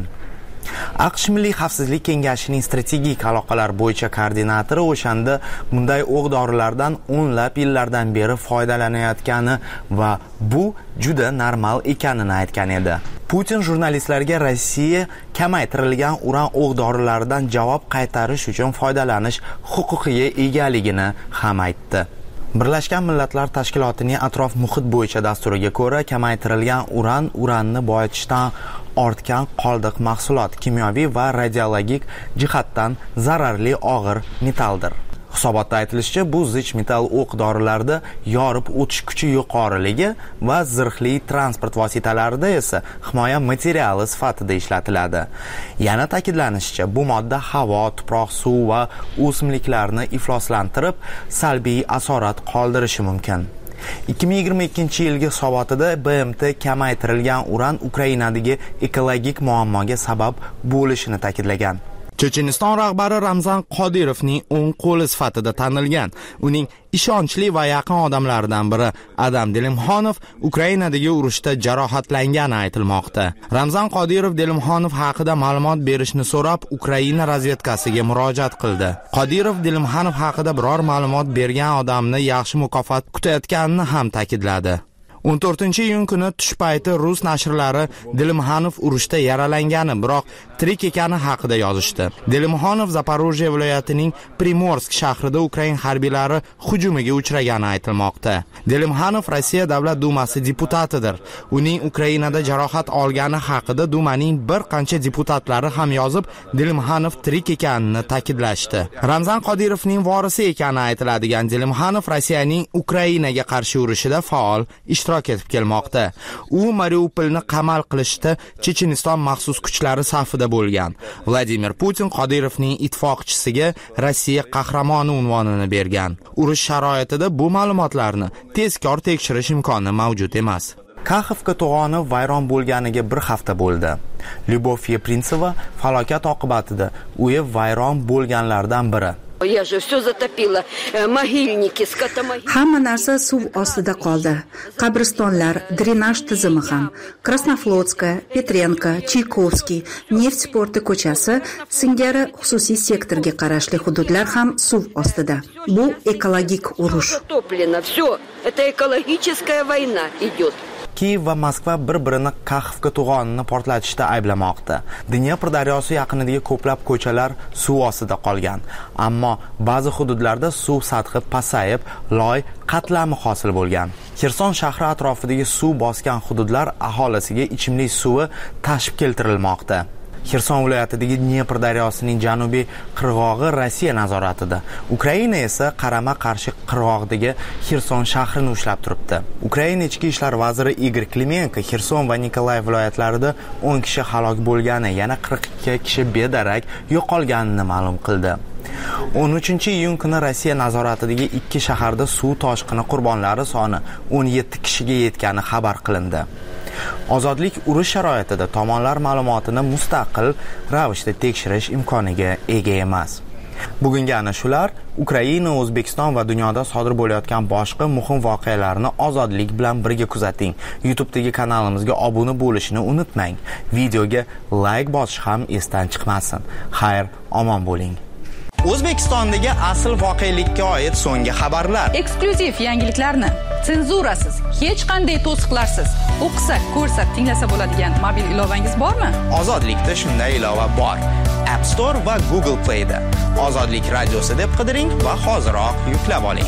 AQSh Milliy xavfsizlik kengashining strategik aloqalar bo'yicha koordinatori o'shanda bunday o'q-dorilardan o'nlab yillardan beri foydalanayotgani va bu juda normal ekanini aytgan edi. Putin jurnalistlarga Rossiya kamaytirilgan uran o'q-dorilaridan javob qaytarish uchun foydalanish huquqiga egaligini ham aytdi. Birlashgan Millatlar Tashkilotining atrof muhit bo'yicha dasturiga ko'ra, kamaytirilgan uranni boyitishdan ortgan qoldiq mahsulot, kimyoviy va radiologik jihatdan zararli og'ir metalldir. Hisobotda aytilishicha, bu zich metall o'q-dorilarda yorib o'tish kuchi yuqoriligi va zirhli transport vositalarida esa himoya materiali sifatida ishlatiladi. Yana ta'kidlanishicha, bu modda havo, tuproq, suv va o'simliklarni ifloslantirib, salbiy asorat qoldirishi mumkin. 2022-yilgi hisobotida BMT kamaytirilgan uran Ukrainadagi ekologik muammoga sabab bo'lishini ta'kidlagan. Checheniston rahbari Ramzan Qodirovning o'ng qo'li sifatida tanilgan. Uning ishonchli va yaqin odamlaridan biri Adam Delimxonov Ukrainadagi urushda jarohatlangani aytilmoqda. Ramzan Qodirov Delimxonov haqida ma'lumot berishni so'rab Ukraina razvedkasiga murojaat qildi. Qodirov Delimxonov haqida biror ma'lumot bergan odamni yaxshi mukofot kutayotganini ham ta'kidladi. 14-iyun kuni tush payti rus nashrlari Delimxanov urushda yaralangani, biroq tirik ekani haqida yozishdi. Delimxanov Zaporojye viloyatining Primorsk shahrida Ukraina harbiylari hujumiga uchragani aytilmoqda. Delimxanov Rossiya Davlat Dumasi deputatidir. Uning Ukrainada jarohat olgani haqida Dumaning bir qancha deputatlari ham yozib, Delimxanov tirik ekanini ta'kidlashdi. Ramzan Qodirovning vorisi ekani aytiladigan Delimxanov Rossiyaning Ukrainaga qarshi urushida faol ishtirok etib kelmoqda. U Mariupolni qamal qilishda Checheniston maxsus kuchlari safida bo'lgan. Vladimir Putin Qodirovning ittifoqchisiga Rossiya qahramoni unvonini bergan. Urush sharoitida bu ma'lumotlarni tezkor tekshirish imkoni mavjud emas. Kaxovka to'g'oni vayron bo'lganiga bir hafta bo'ldi. Lyubov Yeprintseva falokat oqibatida uyi vayron bo'lganlardan biri. Hamma narsa suv ostida qoldi. Qabristonlar, drenaj tizimi ham. Krasnoflotskaya, Petrenko, Chaykovskiy, Neft porti ko'chasi singari xususiy sektorga qarashli hududlar ham suv ostida. Bu ekologik urush. Kiyev va Moskva bir-birini Kaxovka to'g'onini portlatishda ayblamoqda. Dnepr daryosi yaqinidagi ko'plab ko'chalar suv ostida qolgan, ammo ba'zi hududlarda suv sathi pasayib, loy qatlami hosil bo'lgan. Xerson shahri atrofidagi suv bosgan hududlar aholisiga ichimlik suvi tashib keltirilmoqda. Xerson viloyatidagi Dnepr daryosining janubiy qirg'og'i Rossiya nazoratida. Ukraina esa qarama-qarshi qirg'og'idagi Xerson shahrini ushlab turibdi. Ukraina ichki ishlar vaziri Igor Klimenko Xerson va Nikolayev viloyatlarida 10 kishi halok bo'lgani, yana 42 kishi bedarak yo'qolganini ma'lum qildi. 13-iyun kuni Rossiya nazoratidagi 2 shaharda suv toshqini qurbonlari soni 17 kishiga yetgani xabar qilindi. Ozodlik urush sharoitida tomonlar ma'lumotini mustaqil ravishda tekshirish imkoniga ega emas. Bugungi ana shular Ukraina, O'zbekiston va dunyoda sodir bo'layotgan boshqa muhim voqealarni ozodlik bilan birga kuzating. YouTube'dagi kanalimizga obuna bo'lishni unutmang. Videoga like bosish ham esdan chiqmasin. Xayr, omon bo'ling. O'zbekistondagi asl voqelikka oid so'nggi xabarlar. Eksklyuziv yangiliklarni senzurasiz, hech qanday to'siqlarsiz o'qisa, ko'rsa, tinglasa bo'ladigan mobil ilovangiz bormi? Ozodlikda shunday ilova bor. App Store va Google Play da. Ozodlik radiosi deb qidiring va hoziroq yuklab oling.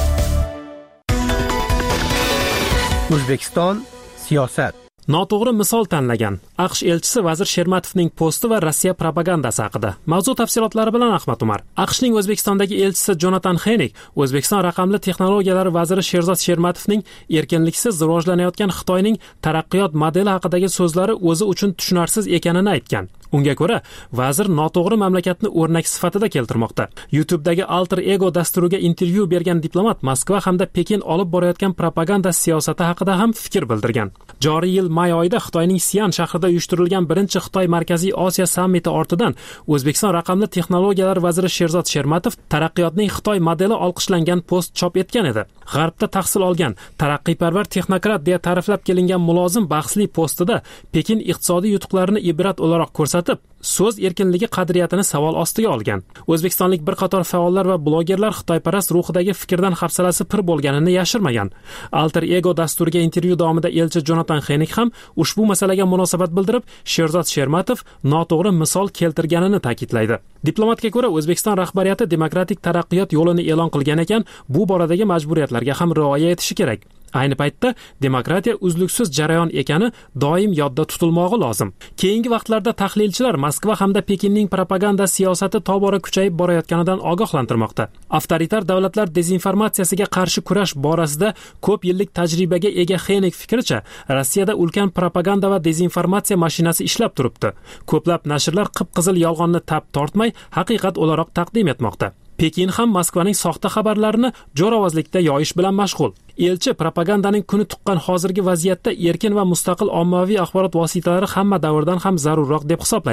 O'zbekiston siyosat. Noto'g'ri misol tanlagan AQSh elchisi vazir Shermatovning posti va Rossiya propagandasi haqida. Mavzu tafsilotlari bilan Ahmad Umar. AQShning O'zbekistondagi elchisi Jonatan Henik O'zbekiston raqamli texnologiyalar vaziri Sherzod Shermatovning erkinliksiz rivojlanayotgan Xitoyning taraqqiyot modeli haqidagi so'zlari o'zi uchun tushunarsiz ekanini aytgan. Unga ko'ra, vazir noto'g'ri mamlakatni o'rnak sifatida keltirmoqda. YouTube'dagi Alter Ego dasturiga intervyu bergan diplomat Moskva hamda Pekin olib borayotgan propaganda siyosati haqida ham fikr bildirgan. Joriy yil may oyida Xitoyning Sian shahrida uyushtirilgan birinchi Xitoy Markaziy Osiyo sammiti ortidan O'zbekiston raqamli texnologiyalar vaziri Sherzod Shermatov taraqqiyotning Xitoy modeli olqishlangan post chop etgan edi. G'arbda tahsil olgan, taraqqiyparvar texnokrat deya ta'riflab kelingan mulozim bahsli postida Pekin iqtisodiy yutuqlarini ibrat o'laroq ko'rsatib, so'z erkinligi qadriyatini savol ostiga olgan. O'zbekistonlik bir qator faollar va blogerlar xitoyparast ruhidagi fikrdan hafsalasi pir bo'lganini yashirmagan. Alter Ego dasturiga intervyu davomida elchi Jonatan Henik ham ushbu masalaga munosabat bildirib, Sherzod Shermatov noto'g'ri misol keltirganini ta'kidlaydi. Diplomatga ko'ra, O'zbekiston rahbariyati demokratik taraqqiyot yo'lini e'lon qilgan ekan, bu boradagi majburiyatlarga ham rioya etishi kerak. Ayni paytda demokratiya uzluksiz jarayon ekani doim yodda tutilmog'i lozim. Keyingi vaqtlarda tahlilchilar Moskva hamda Pekinning propaganda siyosati tobora kuchayib borayotganidan ogohlantirmoqda. Avtoritar davlatlar dezinformatsiyasiga qarshi kurash borasida ko'p yillik tajribaga ega Henik fikricha, Rossiyada ulkan propaganda va dezinformatsiya mashinasi ishlab turibdi. Ko'plab nashrlar qip-qizil yolg'onni tap tortmay, haqiqat o'laroq taqdim etmoqda. Pekin ham Moskvaning soxta xabarlarini jo'ravozlikda yoyish bilan mashg'ul. Elchi propagandaning kuni tuqqan hozirgi vaziyatda erkin va mustaqil ommaviy axborot vositalari hamma davrdan ham zarurroq deb hisoblaydi.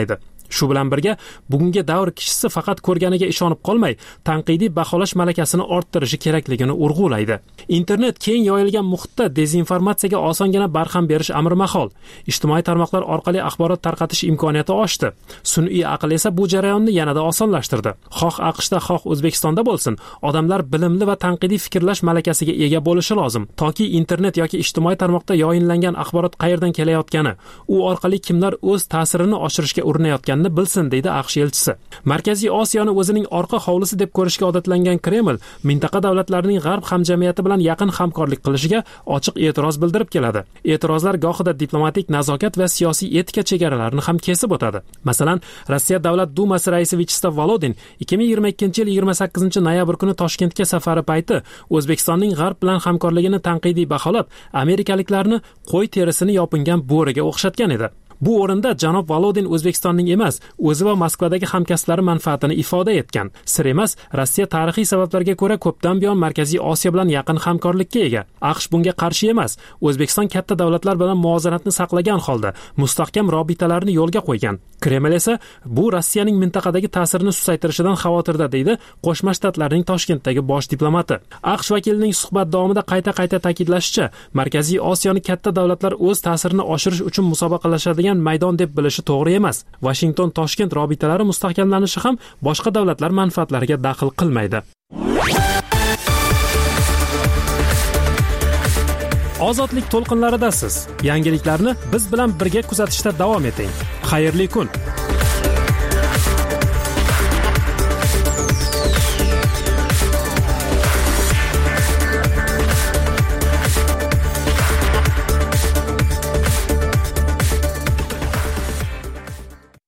Shu bilan birga bugungi davr kishisi faqat ko'rganiga ishonib qolmay, tanqidiy baholash malakasini orttirishi kerakligini urg'ulaydi. Internet keng yoyilgan muhitda dezinformatsiyaga osongina barham berish amri mahol. Ijtimoiy tarmoqlar orqali axborot tarqatish imkoniyati oshdi. Sun'iy aql esa bu jarayonni yanada osonlashtirdi. Xoh AQShda, xoh O'zbekistonda bo'lsin, odamlar bilimli va tanqidiy fikrlash malakasiga ega bo'lishi lozim. Toki internet yoki ijtimoiy tarmoqda yoyinlangan axborot qayerdan kelayotgani, u orqali kimlar o'z ta'sirini oshirishga urinayotganini bilsin, deydi AQSh elchisi. Markaziy Osiyoni o'zining orqa hovlisi deb ko'rishga odatlangan Kreml mintaqa davlatlarining g'arb hamjamiyati bilan yaqin hamkorlik qilishiga ochiq e'tiroz bildirib keladi. E'tirozlar gohida diplomatik nazokat va siyosiy etika chegaralarini ham kesib o'tadi. Masalan, Rossiya Davlat Dumasi raisi Vyacheslav Volodin 2022-yil 28-noyabr kuni Toshkentga safari payti O'zbekistonning g'arb bilan hamkorligini tanqidiy baholab, amerikaliklarni qo'y terisini yopingan bo'riga o'xshatgan edi. Bu o'rinda janob Volodin O'zbekistonning emas, o'zi va Moskvadagi hamkasblari manfaatini ifoda etgan. Sir emas, Rossiya tarixiy sabablarga ko'ra ko'pdan buyon Markaziy Osiyo bilan yaqin hamkorlikka ega. AQSh bunga qarshi emas. O'zbekiston katta davlatlar bilan muvozanatni saqlagan holda mustahkam robitalarni yo'lga qo'ygan. Kreml esa bu Rossiyaning mintaqadagi ta'sirini susaytirishidan xavotirda, deydi Qo'shma Shtatlarning Toshkentdagi bosh diplomati. AQSh vakilining suhbat davomida qayta ta'kidlashicha, Markaziy Osiyoni katta davlatlar o'z ta'sirini oshirish uchun musobaqalashadigan maydon deb bilishi to'g'ri emas. Washington-Toshkent robitalari mustahkamlanishi ham boshqa davlatlar manfaatlariga daxl qilmaydi. Ozodlik to'lqinlaridasiz. Yangiliklarni biz bilan birga kuzatishda davom eting. Xayrli kun.